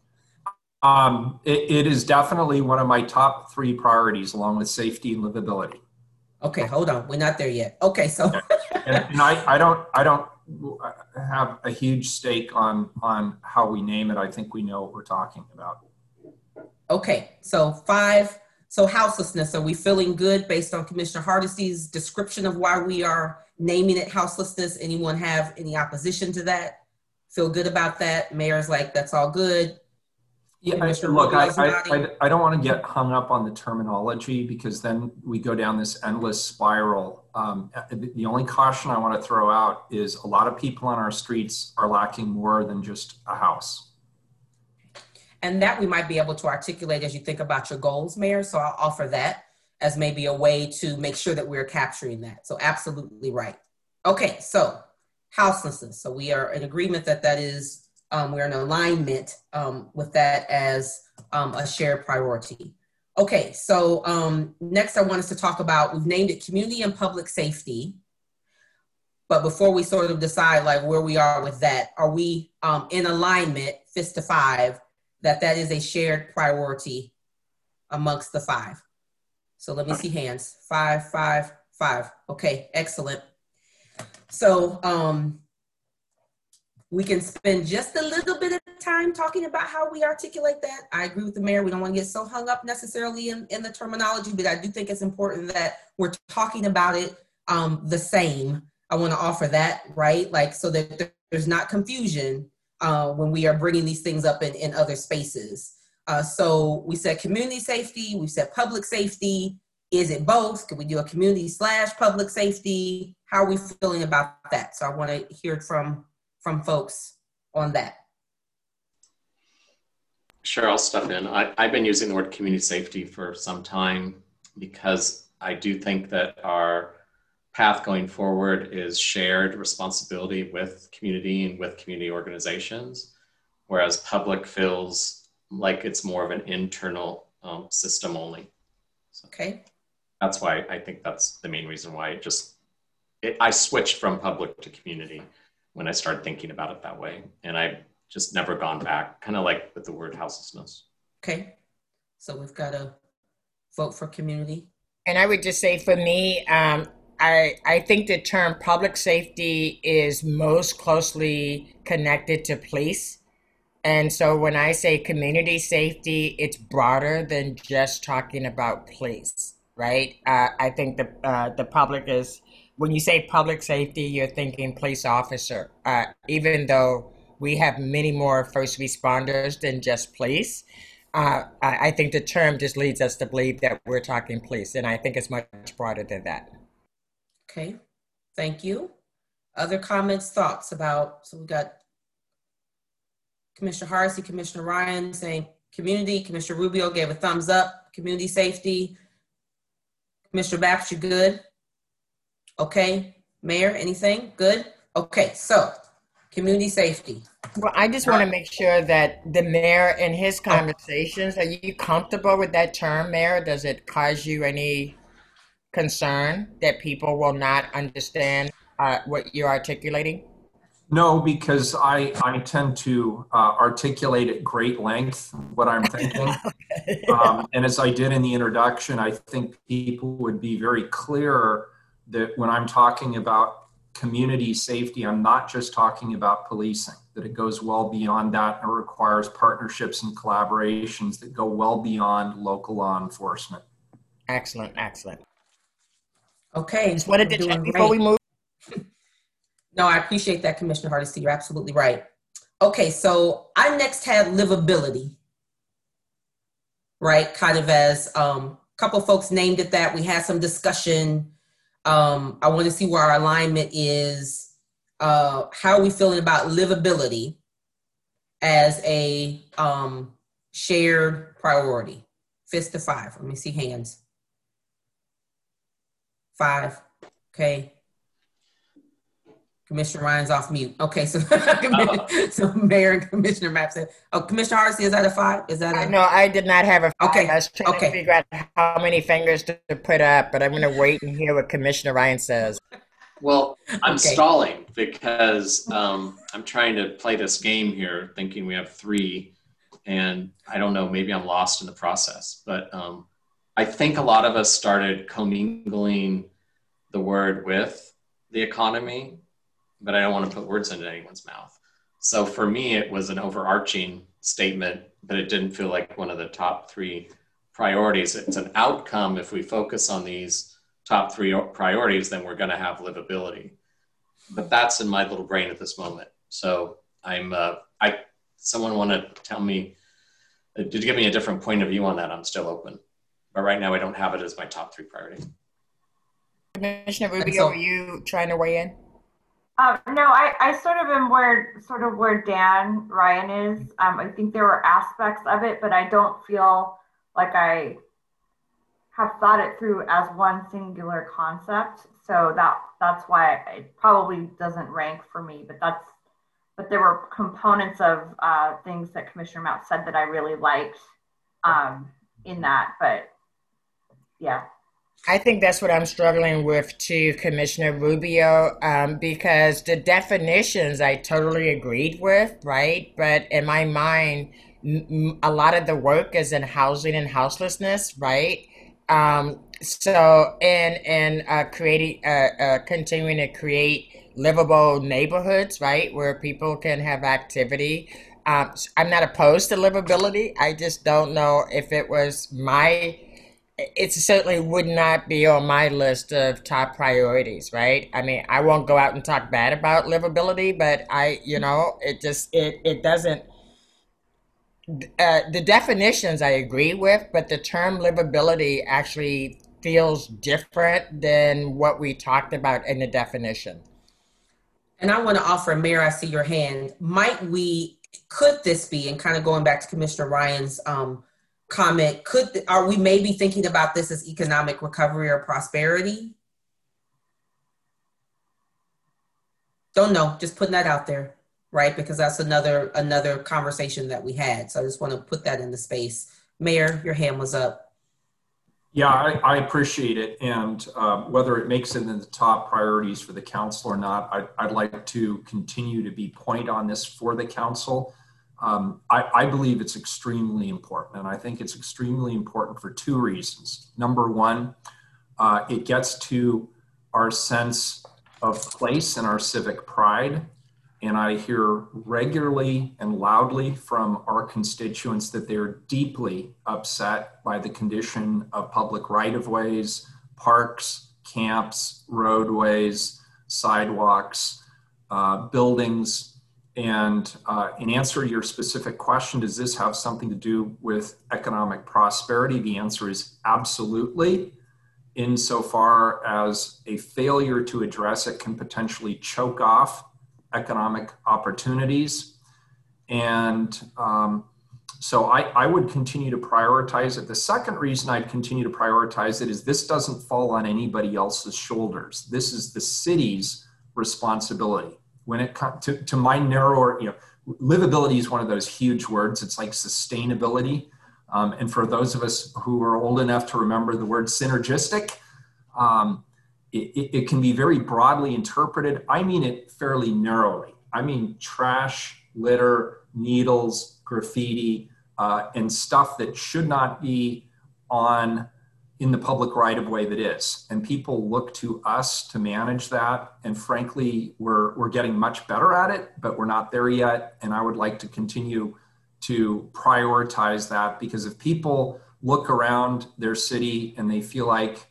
[SPEAKER 1] It is definitely one of my top 3 priorities, along with safety and livability.
[SPEAKER 4] Okay, hold on. We're not there yet. Okay, so.
[SPEAKER 1] and I don't have a huge stake on how we name it. I think we know what we're talking about.
[SPEAKER 4] Okay, so 5. So houselessness, are we feeling good based on Commissioner Hardesty's description of why we are naming it houselessness? Anyone have any opposition to that? Feel good about that? Mayor's like, that's all good.
[SPEAKER 1] Yeah, look, I don't want to get hung up on the terminology, because then we go down this endless spiral. The only caution I want to throw out is a lot of people on our streets are lacking more than just a house.
[SPEAKER 4] And that we might be able to articulate as you think about your goals, Mayor. So I'll offer that as maybe a way to make sure that we're capturing that. So absolutely right. Okay, so houselessness. So we are in agreement that that is, we're in alignment with that as a shared priority. Okay, so next I want us to talk about, we've named it community and public safety. But before we sort of decide like where we are with that, are we in alignment, fist to 5, that that is a shared priority amongst the 5? So let me see hands. 5, 5, 5. Okay, excellent. So we can spend just a little bit of time talking about how we articulate that. I agree with the mayor. We don't want to get so hung up necessarily in the terminology, but I do think it's important that we're talking about it the same. I want to offer that, right? Like, so that there's not confusion when we are bringing these things up in other spaces. So we said community safety, we said public safety. Is it both? Could we do a community/public safety? How are we feeling about that? So I want to hear from folks on that.
[SPEAKER 8] Sure, I'll step in. I've been using the word community safety for some time, because I do think that our path going forward is shared responsibility with community and with community organizations, whereas public feels like it's more of an internal system only. So
[SPEAKER 4] okay.
[SPEAKER 8] That's why I think that's the main reason why I switched from public to community when I started thinking about it that way. And I've just never gone back, kind of like with the word houselessness.
[SPEAKER 4] Okay, so we've got to vote for community.
[SPEAKER 7] And I would just say for me, I think the term public safety is most closely connected to police. And so when I say community safety, it's broader than just talking about police, right? I think the public is, when you say public safety, you're thinking police officer, even though we have many more first responders than just police. I think the term just leads us to believe that we're talking police, and I think it's much broader than that.
[SPEAKER 4] Okay, thank you. Other comments, thoughts about, so we got Commissioner Hardesty, Commissioner Ryan saying community, Commissioner Rubio gave a thumbs up, community safety. Commissioner Baps, you good? Okay, Mayor, anything? Good? Okay, so community safety.
[SPEAKER 7] Well, I just want to make sure that the mayor in his conversations, are you comfortable with that term, Mayor? Does it cause you any concern that people will not understand what you're articulating?
[SPEAKER 1] No, because I tend to articulate at great length what I'm thinking. Okay. And as I did in the introduction, I think people would be very clear that when I'm talking about community safety, I'm not just talking about policing, that it goes well beyond that and requires partnerships and collaborations that go well beyond local law enforcement.
[SPEAKER 7] Excellent, excellent.
[SPEAKER 4] Okay.
[SPEAKER 7] Just wanted to check before we move.
[SPEAKER 4] No, I appreciate that, Commissioner Hardesty. You're absolutely right. Okay, so I next had livability, right? Kind of as a couple folks named it that. We had some discussion. I want to see where our alignment is. How are we feeling about livability as a shared priority? Fist to 5. Let me see hands. 5. Okay. Commissioner Ryan's off mute. Okay, so so Mayor and Commissioner Mapp said, oh, Commissioner Hardesty, is that a 5? Is that a?
[SPEAKER 7] No, I did not have a 5.
[SPEAKER 4] Okay.
[SPEAKER 7] I was trying to figure out how many fingers to put up, but I'm going to wait and hear what Commissioner Ryan says.
[SPEAKER 8] Well, I'm stalling because I'm trying to play this game here, thinking we have 3, and I don't know, maybe I'm lost in the process. But I think a lot of us started commingling the word with the economy, but I don't want to put words into anyone's mouth. So for me, it was an overarching statement, but it didn't feel like one of the top 3 priorities. It's an outcome. If we focus on these top 3 priorities, then we're going to have livability. But that's in my little brain at this moment. So someone want to tell me, did you give me a different point of view on that? I'm still open. But right now I don't have it as my top 3 priority.
[SPEAKER 7] Commissioner Rubio, are you trying to weigh in?
[SPEAKER 6] No, I sort of am where Dan Ryan is. I think there were aspects of it, but I don't feel like I have thought it through as one singular concept. So that's why it probably doesn't rank for me. But there were components of things that Commissioner Mapp said that I really liked in that. But yeah.
[SPEAKER 7] I think that's what I'm struggling with too, Commissioner Rubio, because the definitions I totally agreed with, right? But in my mind, a lot of the work is in housing and houselessness, right? So in creating, continuing to create livable neighborhoods, right, where people can have activity. I'm not opposed to livability. I just don't know if it was it certainly would not be on my list of top priorities, right? I mean, I won't go out and talk bad about livability, but it doesn't, the definitions I agree with, but the term livability actually feels different than what we talked about in the definition.
[SPEAKER 4] And I want to offer, Mayor, I see your hand. Could this be, and kind of going back to Commissioner Ryan's comment, are we maybe thinking about this as economic recovery or prosperity? Don't know, just putting that out there, right? Because that's another conversation that we had. So I just want to put that in the space. Mayor, your hand was up.
[SPEAKER 1] Yeah, I appreciate it. And whether it makes it in the top priorities for the council or not, I'd like to continue to be point on this for the council. I believe it's extremely important, and I think it's extremely important for 2 reasons. Number one, it gets to our sense of place and our civic pride. And I hear regularly and loudly from our constituents that they're deeply upset by the condition of public right-of-ways, parks, camps, roadways, sidewalks, buildings. And in answer to your specific question, does this have something to do with economic prosperity? The answer is absolutely, insofar as a failure to address it can potentially choke off economic opportunities. And so I would continue to prioritize it. The second reason I'd continue to prioritize it is this doesn't fall on anybody else's shoulders. This is the city's responsibility. When it comes to my narrower, livability is one of those huge words. It's like sustainability. And for those of us who are old enough to remember the word synergistic, it can be very broadly interpreted. I mean it fairly narrowly. I mean trash, litter, needles, graffiti, and stuff that should not be in the public right of way that is. And people look to us to manage that. And frankly, we're getting much better at it, but we're not there yet. And I would like to continue to prioritize that, because if people look around their city and they feel like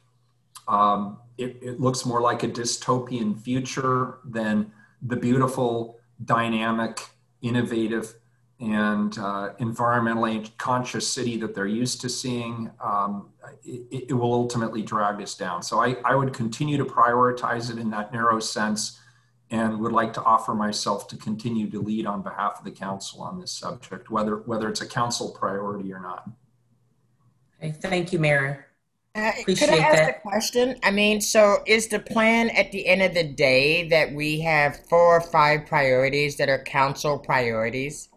[SPEAKER 1] it looks more like a dystopian future than the beautiful, dynamic, innovative, and environmentally conscious city that they're used to seeing, it will ultimately drag us down. So I would continue to prioritize it in that narrow sense, and would like to offer myself to continue to lead on behalf of the council on this subject, whether it's a council priority or not.
[SPEAKER 4] Okay, thank you, Mayor.
[SPEAKER 7] Could I
[SPEAKER 4] Appreciate
[SPEAKER 7] ask
[SPEAKER 4] that.
[SPEAKER 7] a question? I mean, so is the plan at the end of the day that we have 4 or 5 priorities that are council priorities?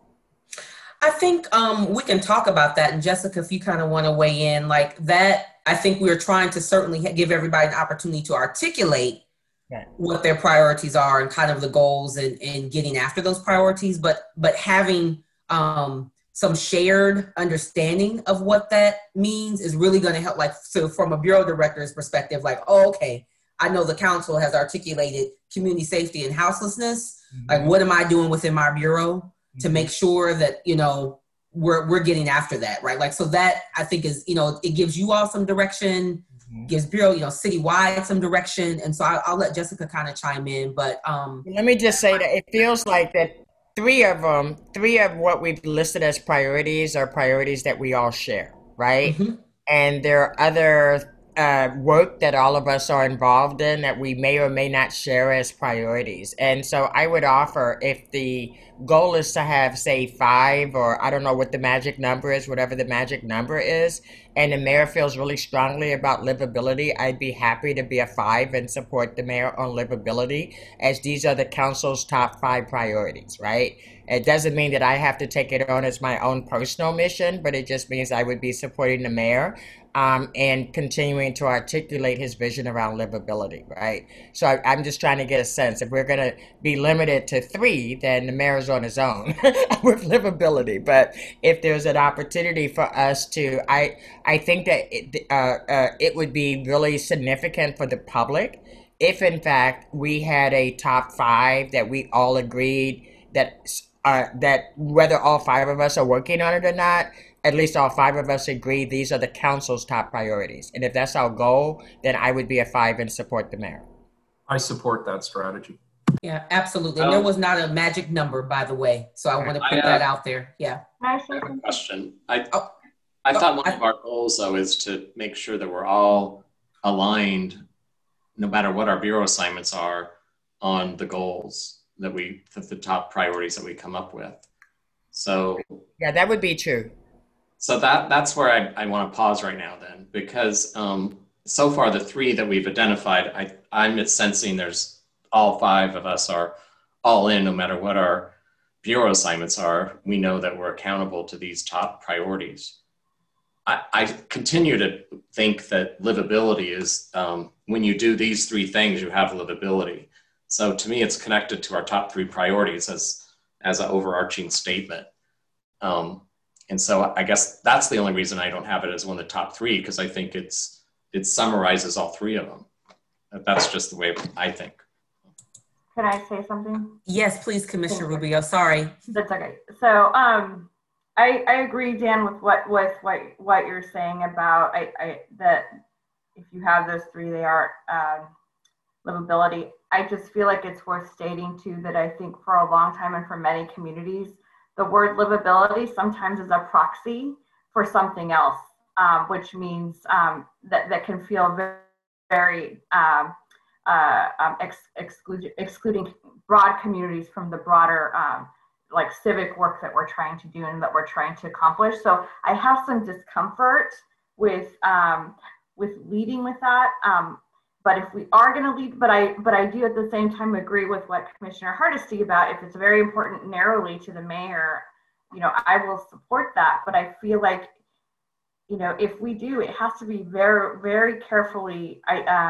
[SPEAKER 4] I think we can talk about that. And Jessica, if you kind of want to weigh in like that, I think we're trying to certainly give everybody an opportunity to articulate what their priorities are and kind of the goals and getting after those priorities, but having some shared understanding of what that means is really going to help. Like, so from a bureau director's perspective, like, oh, okay, I know the council has articulated community safety and houselessness. Like, what am I doing within my bureau to make sure that, you know, we're getting after that, right? Like, so that I think is, you know, it gives you all some direction, gives bureau, you know, citywide some direction. And so I'll let Jessica kind of chime in, but
[SPEAKER 7] let me just say that it feels like that 3 of what we've listed as priorities are priorities that we all share, right? And there are other work that all of us are involved in that we may or may not share as priorities. And so I would offer, if the goal is to have, say, 5, or I don't know what the magic number is, whatever the magic number is, and the mayor feels really strongly about livability, I'd be happy to be a 5 and support the mayor on livability, as these are the council's top 5 priorities, right? It doesn't mean that I have to take it on as my own personal mission, but it just means I would be supporting the mayor and continuing to articulate his vision around livability, right? So I'm just trying to get a sense. If we're going to be limited to 3, then the mayor's on his own with livability. But if there's an opportunity for us to, I think that it would be really significant for the public if, in fact, we had a top 5 that we all agreed that whether all 5 of us are working on it or not, at least all 5 of us agree these are the council's top priorities. And if that's our goal, then I would be a 5 and support the mayor.
[SPEAKER 1] I support that strategy.
[SPEAKER 4] Yeah, absolutely. And there was not a magic number, by the way. So I want to put that out there. Yeah.
[SPEAKER 8] I have a question. I thought one of our goals, though, is to make sure that we're all aligned, no matter what our bureau assignments are, on the goals that the top priorities that we come up with. So
[SPEAKER 7] yeah, that would be true.
[SPEAKER 8] So that's where I want to pause right now then, because so far the 3 that we've identified, I'm sensing there's all 5 of us are all in, no matter what our bureau assignments are. We know that we're accountable to these top priorities. I continue to think that livability is, when you do these 3 things, you have livability. So to me, it's connected to our top 3 priorities as an overarching statement. And so I guess that's the only reason I don't have it as one of the top 3, because I think it summarizes all 3 of them. That's just the way I think.
[SPEAKER 6] Can I say something?
[SPEAKER 4] Yes, please, Commissioner Rubio. Sorry.
[SPEAKER 6] That's okay. So I agree, Dan, with what you're saying about that if you have those 3, they are livability. I just feel like it's worth stating too that I think for a long time and for many communities, the word livability sometimes is a proxy for something else, which means that can feel very excluding broad communities from the broader like civic work that we're trying to do and that we're trying to accomplish. So I have some discomfort with leading with that. But if we are going to lead, but I do at the same time agree with what Commissioner Hardesty about, if it's very important narrowly to the mayor, you know, I will support that. But I feel like, you know, if we do, it has to be very, very carefully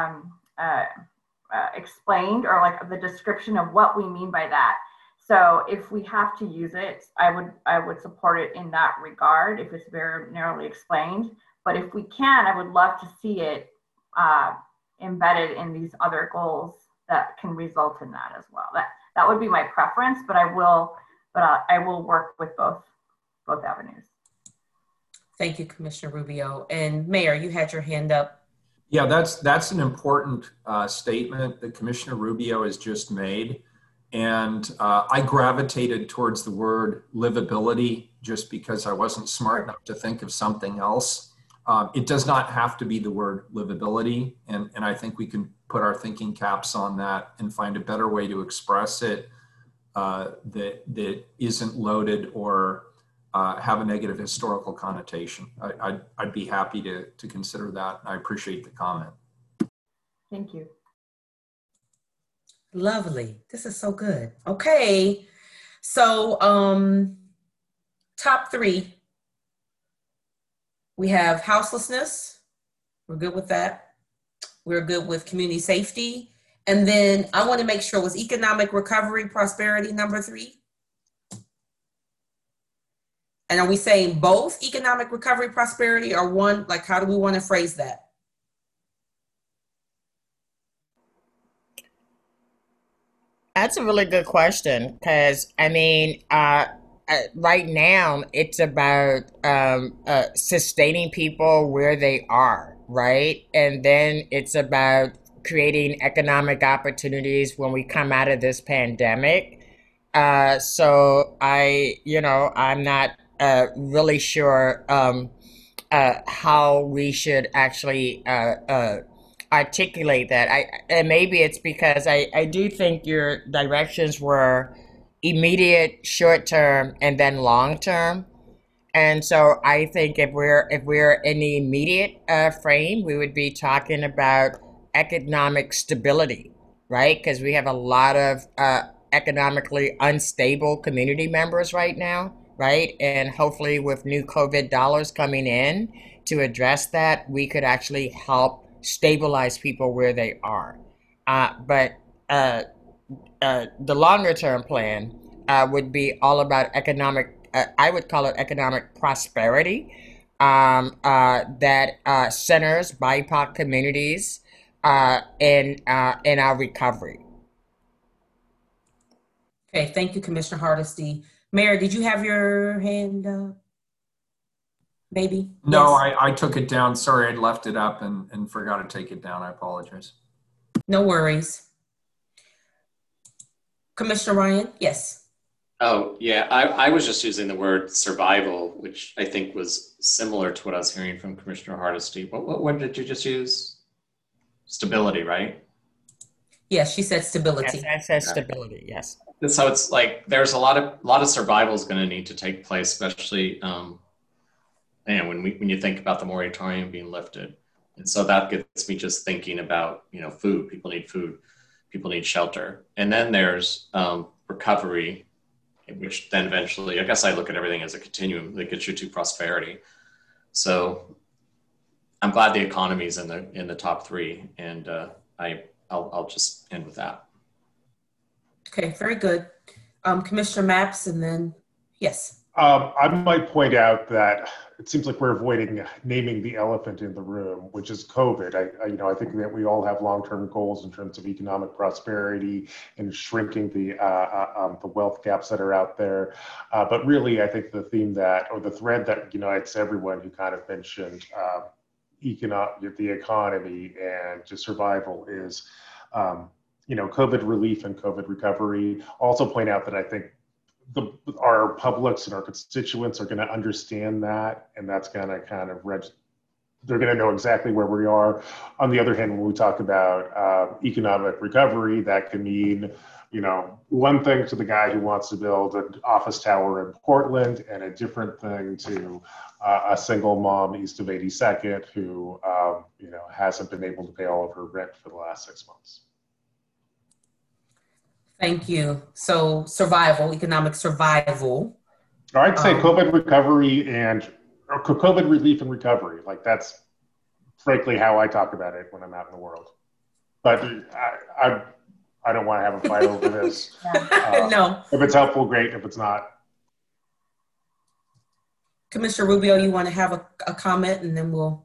[SPEAKER 6] explained, or like the description of what we mean by that. So if we have to use it, I would support it in that regard if it's very narrowly explained. But if we can, I would love to see it embedded in these other goals that can result in that as well. That would be my preference, but I will work with both avenues.
[SPEAKER 4] Thank you, Commissioner Rubio. And Mayor, you had your hand up.
[SPEAKER 1] Yeah, that's an important statement that Commissioner Rubio has just made. And I gravitated towards the word livability just because I wasn't smart enough to think of something else. It does not have to be the word livability. And I think we can put our thinking caps on that and find a better way to express it that isn't loaded or have a negative historical connotation. I'd be happy to consider that. I appreciate the comment.
[SPEAKER 6] Thank you.
[SPEAKER 4] Lovely. This is so good. Okay. So top 3. We have houselessness. We're good with that. We're good with community safety. And then I want to make sure, was economic recovery, prosperity number 3? And are we saying both economic recovery, prosperity, or one? Like, how do we want to phrase that?
[SPEAKER 7] That's a really good question, because I mean, right now it's about sustaining people where they are, right? And then it's about creating economic opportunities when we come out of this pandemic. So I'm not really sure how we should actually articulate that. And maybe it's because I do think your directions were immediate, short term, and then long term. And so I think if we're in the immediate frame, we would be talking about economic stability, right? Because we have a lot of economically unstable community members right now, right? And hopefully with new COVID dollars coming in to address that, we could actually help stabilize people where they are. But the longer term plan would be all about economic, I would call it economic prosperity, that centers BIPOC communities in our recovery.
[SPEAKER 4] Okay, thank you, Commissioner Hardesty. Mayor, did you have your hand up? Baby?
[SPEAKER 1] No,
[SPEAKER 4] Yes.
[SPEAKER 1] I took it down. Sorry, I'd left it up and forgot to take it down. I apologize.
[SPEAKER 4] No worries. Commissioner Ryan? Yes.
[SPEAKER 8] Oh, yeah. I was just using the word survival, which I think was similar to what I was hearing from Commissioner Hardesty. What did you just use? Stability, right?
[SPEAKER 4] Yes, she said stability.
[SPEAKER 7] Yes, that says stability, yes.
[SPEAKER 8] So it's like there's a lot of survival is going to need to take place, especially when you think about the moratorium being lifted. And so that gets me just thinking about, food. People need food. People need shelter. And then there's recovery, which then eventually, I guess I look at everything as a continuum that gets you to prosperity. So I'm glad the economy is in the top 3, and I'll just end with that.
[SPEAKER 4] Okay, very good. Commissioner Mapps, and then, yes.
[SPEAKER 5] I might point out that it seems like we're avoiding naming the elephant in the room, which is COVID. I think that we all have long-term goals in terms of economic prosperity and shrinking the wealth gaps that are out there. But really, I think the thread that unites everyone who kind of mentioned the economy and just survival is, COVID relief and COVID recovery. Also point out that I think our publics and our constituents are going to understand that, and that's going to kind of they're going to know exactly where we are. On the other hand, when we talk about economic recovery, that can mean, one thing to the guy who wants to build an office tower in Portland, and a different thing to a single mom east of 82nd who, hasn't been able to pay all of her rent for the last 6 months.
[SPEAKER 4] Thank you. So survival, economic survival.
[SPEAKER 5] I'd say COVID recovery or COVID relief and recovery. Like, that's frankly how I talk about it when I'm out in the world. But I don't want to have a fight over this.
[SPEAKER 4] No.
[SPEAKER 5] If it's helpful, great. If it's not.
[SPEAKER 4] Commissioner Rubio, you want to have a comment, and then we'll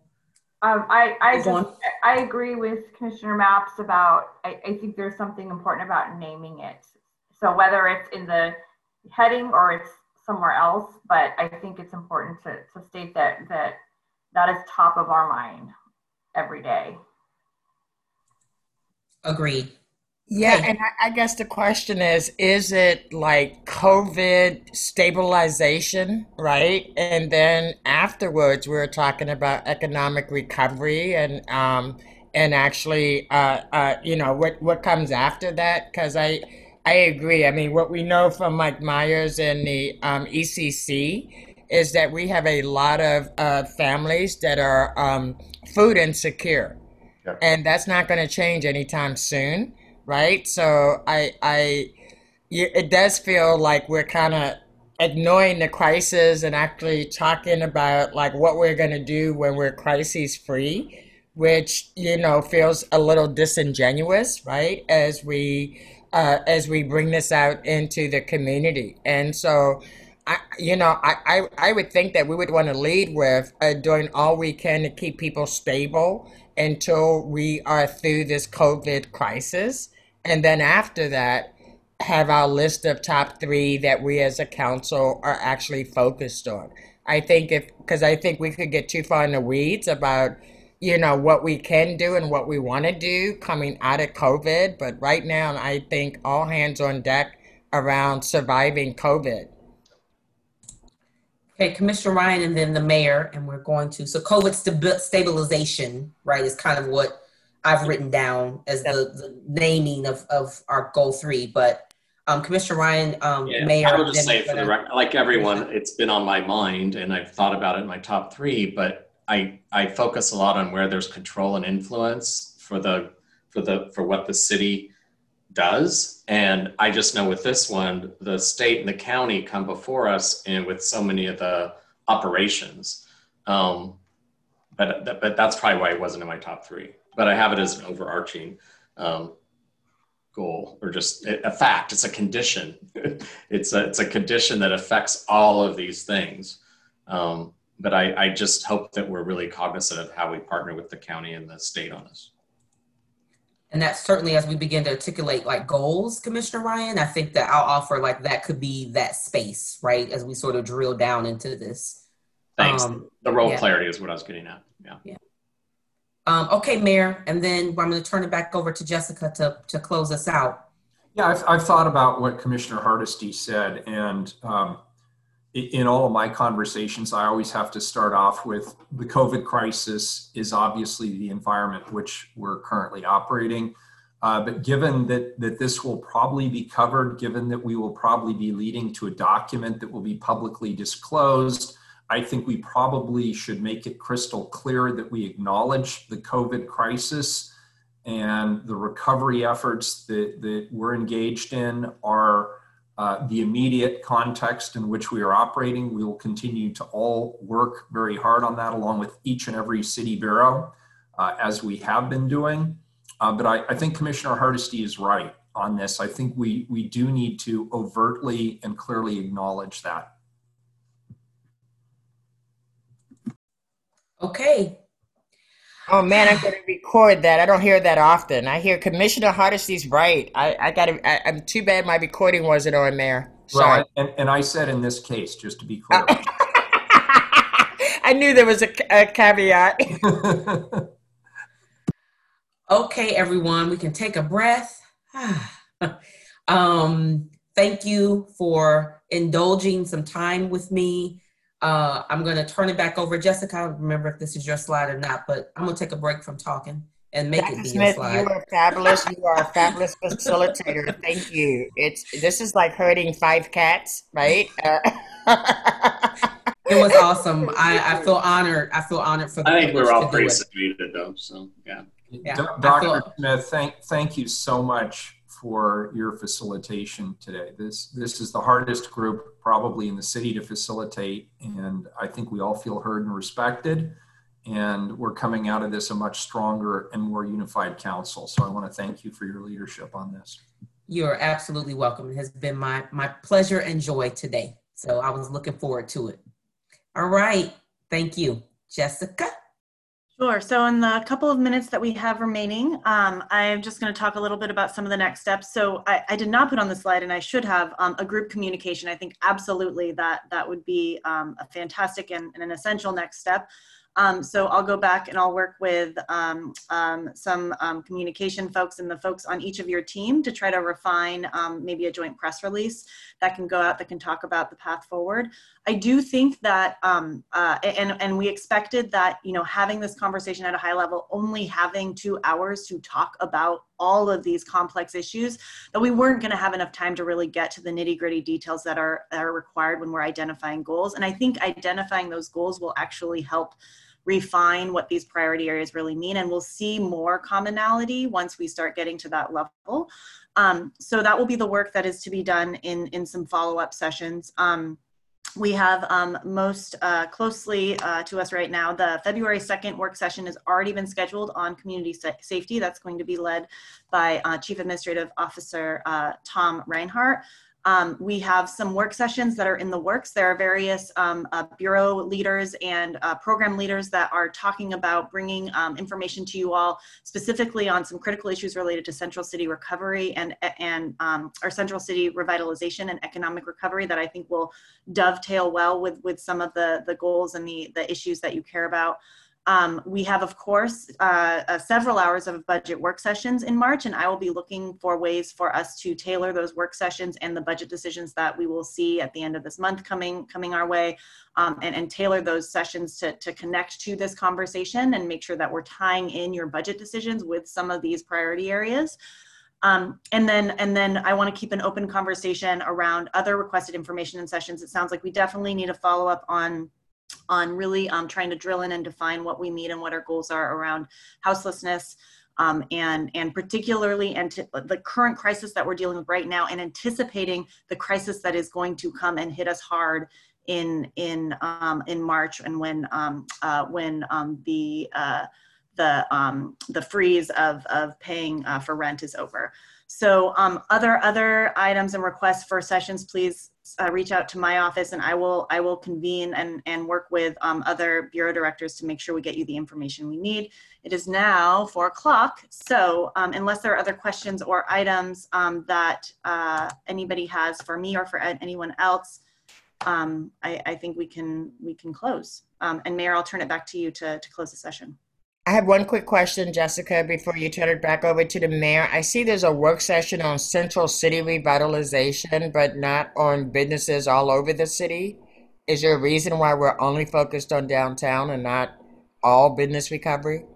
[SPEAKER 6] I agree with Commissioner Mapps about, I think there's something important about naming it. So whether it's in the heading or it's somewhere else, but I think it's important to state that is top of our mind every day.
[SPEAKER 4] Agreed.
[SPEAKER 7] Yeah, and I guess the question is it like COVID stabilization, right? And then afterwards, we're talking about economic recovery and actually, what comes after that? Because I agree. I mean, what we know from Mike Myers and the ECC is that we have a lot of families that are food insecure.
[SPEAKER 5] Yep.
[SPEAKER 7] And that's not going to change anytime soon, right? So it does feel like we're kind of ignoring the crisis and actually talking about like what we're going to do when we're crisis free, which, you know, feels a little disingenuous, right? As we bring this out into the community. And so, I would think that we would want to lead with doing all we can to keep people stable until we are through this COVID crisis. And then after that, have our list of top 3 that we as a council are actually focused on. I think because I think we could get too far in the weeds about, you know, what we can do and what we want to do coming out of COVID. But right now, I think all hands on deck around surviving COVID.
[SPEAKER 4] Okay, Commissioner Ryan and then the mayor, and we're going to, so COVID stabilization, right, is kind of what I've written down as the naming of our goal 3, but Commissioner Ryan, mayor.
[SPEAKER 8] I will just say for the record, like everyone, it's been on my mind and I've thought about it in my top 3, but I focus a lot on where there's control and influence for what the city does. And I just know with this one, the state and the county come before us and with so many of the operations. But that's probably why it wasn't in my top 3. But I have it as an overarching goal, or just a fact. It's a condition. It's a condition that affects all of these things. But I just hope that we're really cognizant of how we partner with the county and the state on this.
[SPEAKER 4] And that's certainly as we begin to articulate like goals, Commissioner Ryan, I think that I'll offer like that could be that space, right? As we sort of drill down into this.
[SPEAKER 8] Thanks. The role clarity is what I was getting at. Yeah.
[SPEAKER 4] Okay, Mayor, and then I'm going to turn it back over to Jessica to close us out.
[SPEAKER 1] Yeah, I've thought about what Commissioner Hardesty said, and in all of my conversations, I always have to start off with the COVID crisis is obviously the environment which we're currently operating. But given that this will probably be covered, given that we will probably be leading to a document that will be publicly disclosed, I think we probably should make it crystal clear that we acknowledge the COVID crisis and the recovery efforts that we're engaged in are the immediate context in which we are operating. We will continue to all work very hard on that along with each and every city bureau as we have been doing. But I think Commissioner Hardesty is right on this. I think we do need to overtly and clearly acknowledge that.
[SPEAKER 4] Okay.
[SPEAKER 7] Oh man, I'm going to record that. I don't hear that often. I hear Commissioner Hardesty's right. I'm too bad my recording wasn't on there. Sorry.
[SPEAKER 1] Well, and I said in this case, just to be clear.
[SPEAKER 7] I knew there was a caveat.
[SPEAKER 4] Okay, everyone, we can take a breath. Thank you for indulging some time with me. I'm going to turn it back over. Jessica, I don't remember if this is your slide or not, but I'm going to take a break from talking and make it be your slide.
[SPEAKER 7] You are fabulous. You are a fabulous facilitator. Thank you. This is like herding 5 cats, right?
[SPEAKER 4] It was awesome. I feel honored. I feel honored for the
[SPEAKER 8] I think we're all pretty situated though, so yeah.
[SPEAKER 1] Dr. Smith, thank you so much for your facilitation today. This is the hardest group probably in the city to facilitate, and I think we all feel heard and respected, and we're coming out of this a much stronger and more unified council. So I want to thank you for your leadership on this.
[SPEAKER 4] You're absolutely welcome. It has been my pleasure and joy today. So I was looking forward to it. All right. Thank you. Jessica?
[SPEAKER 2] Sure. So in the couple of minutes that we have remaining, I'm just going to talk a little bit about some of the next steps. So I did not put on the slide, and I should have, a group communication. I think absolutely that would be a fantastic and an essential next step. So I'll go back and I'll work with some communication folks and the folks on each of your team to try to refine maybe a joint press release that can go out that can talk about the path forward. I do think that, and we expected that, you know, having this conversation at a high level, only having 2 hours to talk about all of these complex issues, that we weren't going to have enough time to really get to the nitty-gritty details that are required when we're identifying goals. And I think identifying those goals will actually help refine what these priority areas really mean, and we'll see more commonality once we start getting to that level. So that will be the work that is to be done in some follow-up sessions. We have most closely to us right now, the February 2nd work session has already been scheduled on community safety. That's going to be led by Chief Administrative Officer Tom Reinhardt. We have some work sessions that are in the works. There are various bureau leaders and program leaders that are talking about bringing information to you all, specifically on some critical issues related to Central City recovery and our Central City revitalization and economic recovery that I think will dovetail well with some of the goals and the issues that you care about. We have, of course, several hours of budget work sessions in March, and I will be looking for ways for us to tailor those work sessions and the budget decisions that we will see at the end of this month coming our way, and tailor those sessions to connect to this conversation and make sure that we're tying in your budget decisions with some of these priority areas. And then I want to keep an open conversation around other requested information and sessions. It sounds like we definitely need a follow-up on really trying to drill in and define what we need and what our goals are around houselessness, and particularly the current crisis that we're dealing with right now, and anticipating the crisis that is going to come and hit us hard in March, and when the freeze of paying for rent is over. So other items and requests for sessions, please reach out to my office, and I will convene and work with other bureau directors to make sure we get you the information we need. It is now 4 o'clock, so unless there are other questions or items that anybody has for me or for anyone else, I think we can close. And Mayor, I'll turn it back to you to close the session.
[SPEAKER 7] I have one quick question, Jessica, before you turn it back over to the mayor. I see there's a work session on Central City revitalization, but not on businesses all over the city. Is there a reason why we're only focused on downtown and not all business recovery?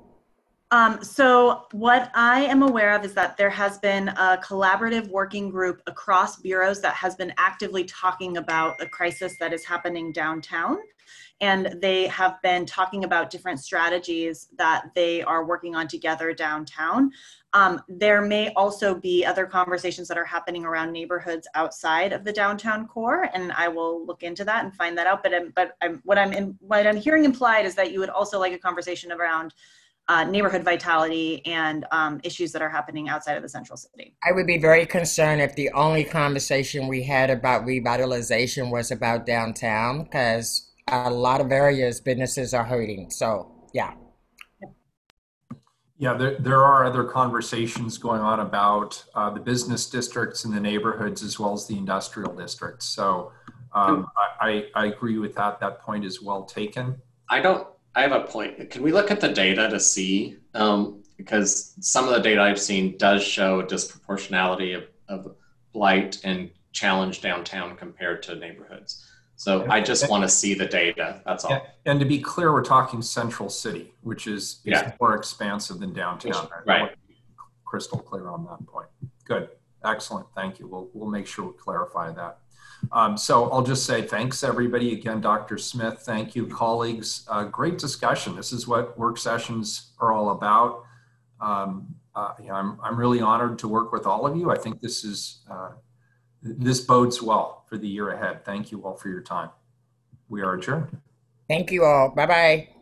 [SPEAKER 2] So what I am aware of is that there has been a collaborative working group across bureaus that has been actively talking about the crisis that is happening downtown. And they have been talking about different strategies that they are working on together downtown. There may also be other conversations that are happening around neighborhoods outside of the downtown core, and I will look into that and find that out. But what I'm hearing implied is that you would also like a conversation around neighborhood vitality and issues that are happening outside of the Central City.
[SPEAKER 7] I would be very concerned if the only conversation we had about revitalization was about downtown, because a lot of areas businesses are hurting. So yeah.
[SPEAKER 1] Yeah, there are other conversations going on about the business districts in the neighborhoods as well as the industrial districts. So I agree with that. That point is well taken.
[SPEAKER 8] I have a point. Can we look at the data to see? Because some of the data I've seen does show disproportionality of blight and challenge downtown compared to neighborhoods. So I just want to see the data, that's all.
[SPEAKER 1] And to be clear, we're talking Central City, which is more expansive than downtown.
[SPEAKER 8] Right.
[SPEAKER 1] Crystal clear on that point. Good, excellent, thank you. We'll make sure we clarify that. So I'll just say thanks everybody. Again, Dr. Smith, thank you, colleagues. Great discussion. This is what work sessions are all about. I'm really honored to work with all of you. I think this bodes well for the year ahead. Thank you all for your time. We are adjourned.
[SPEAKER 7] Thank you all. Bye-bye.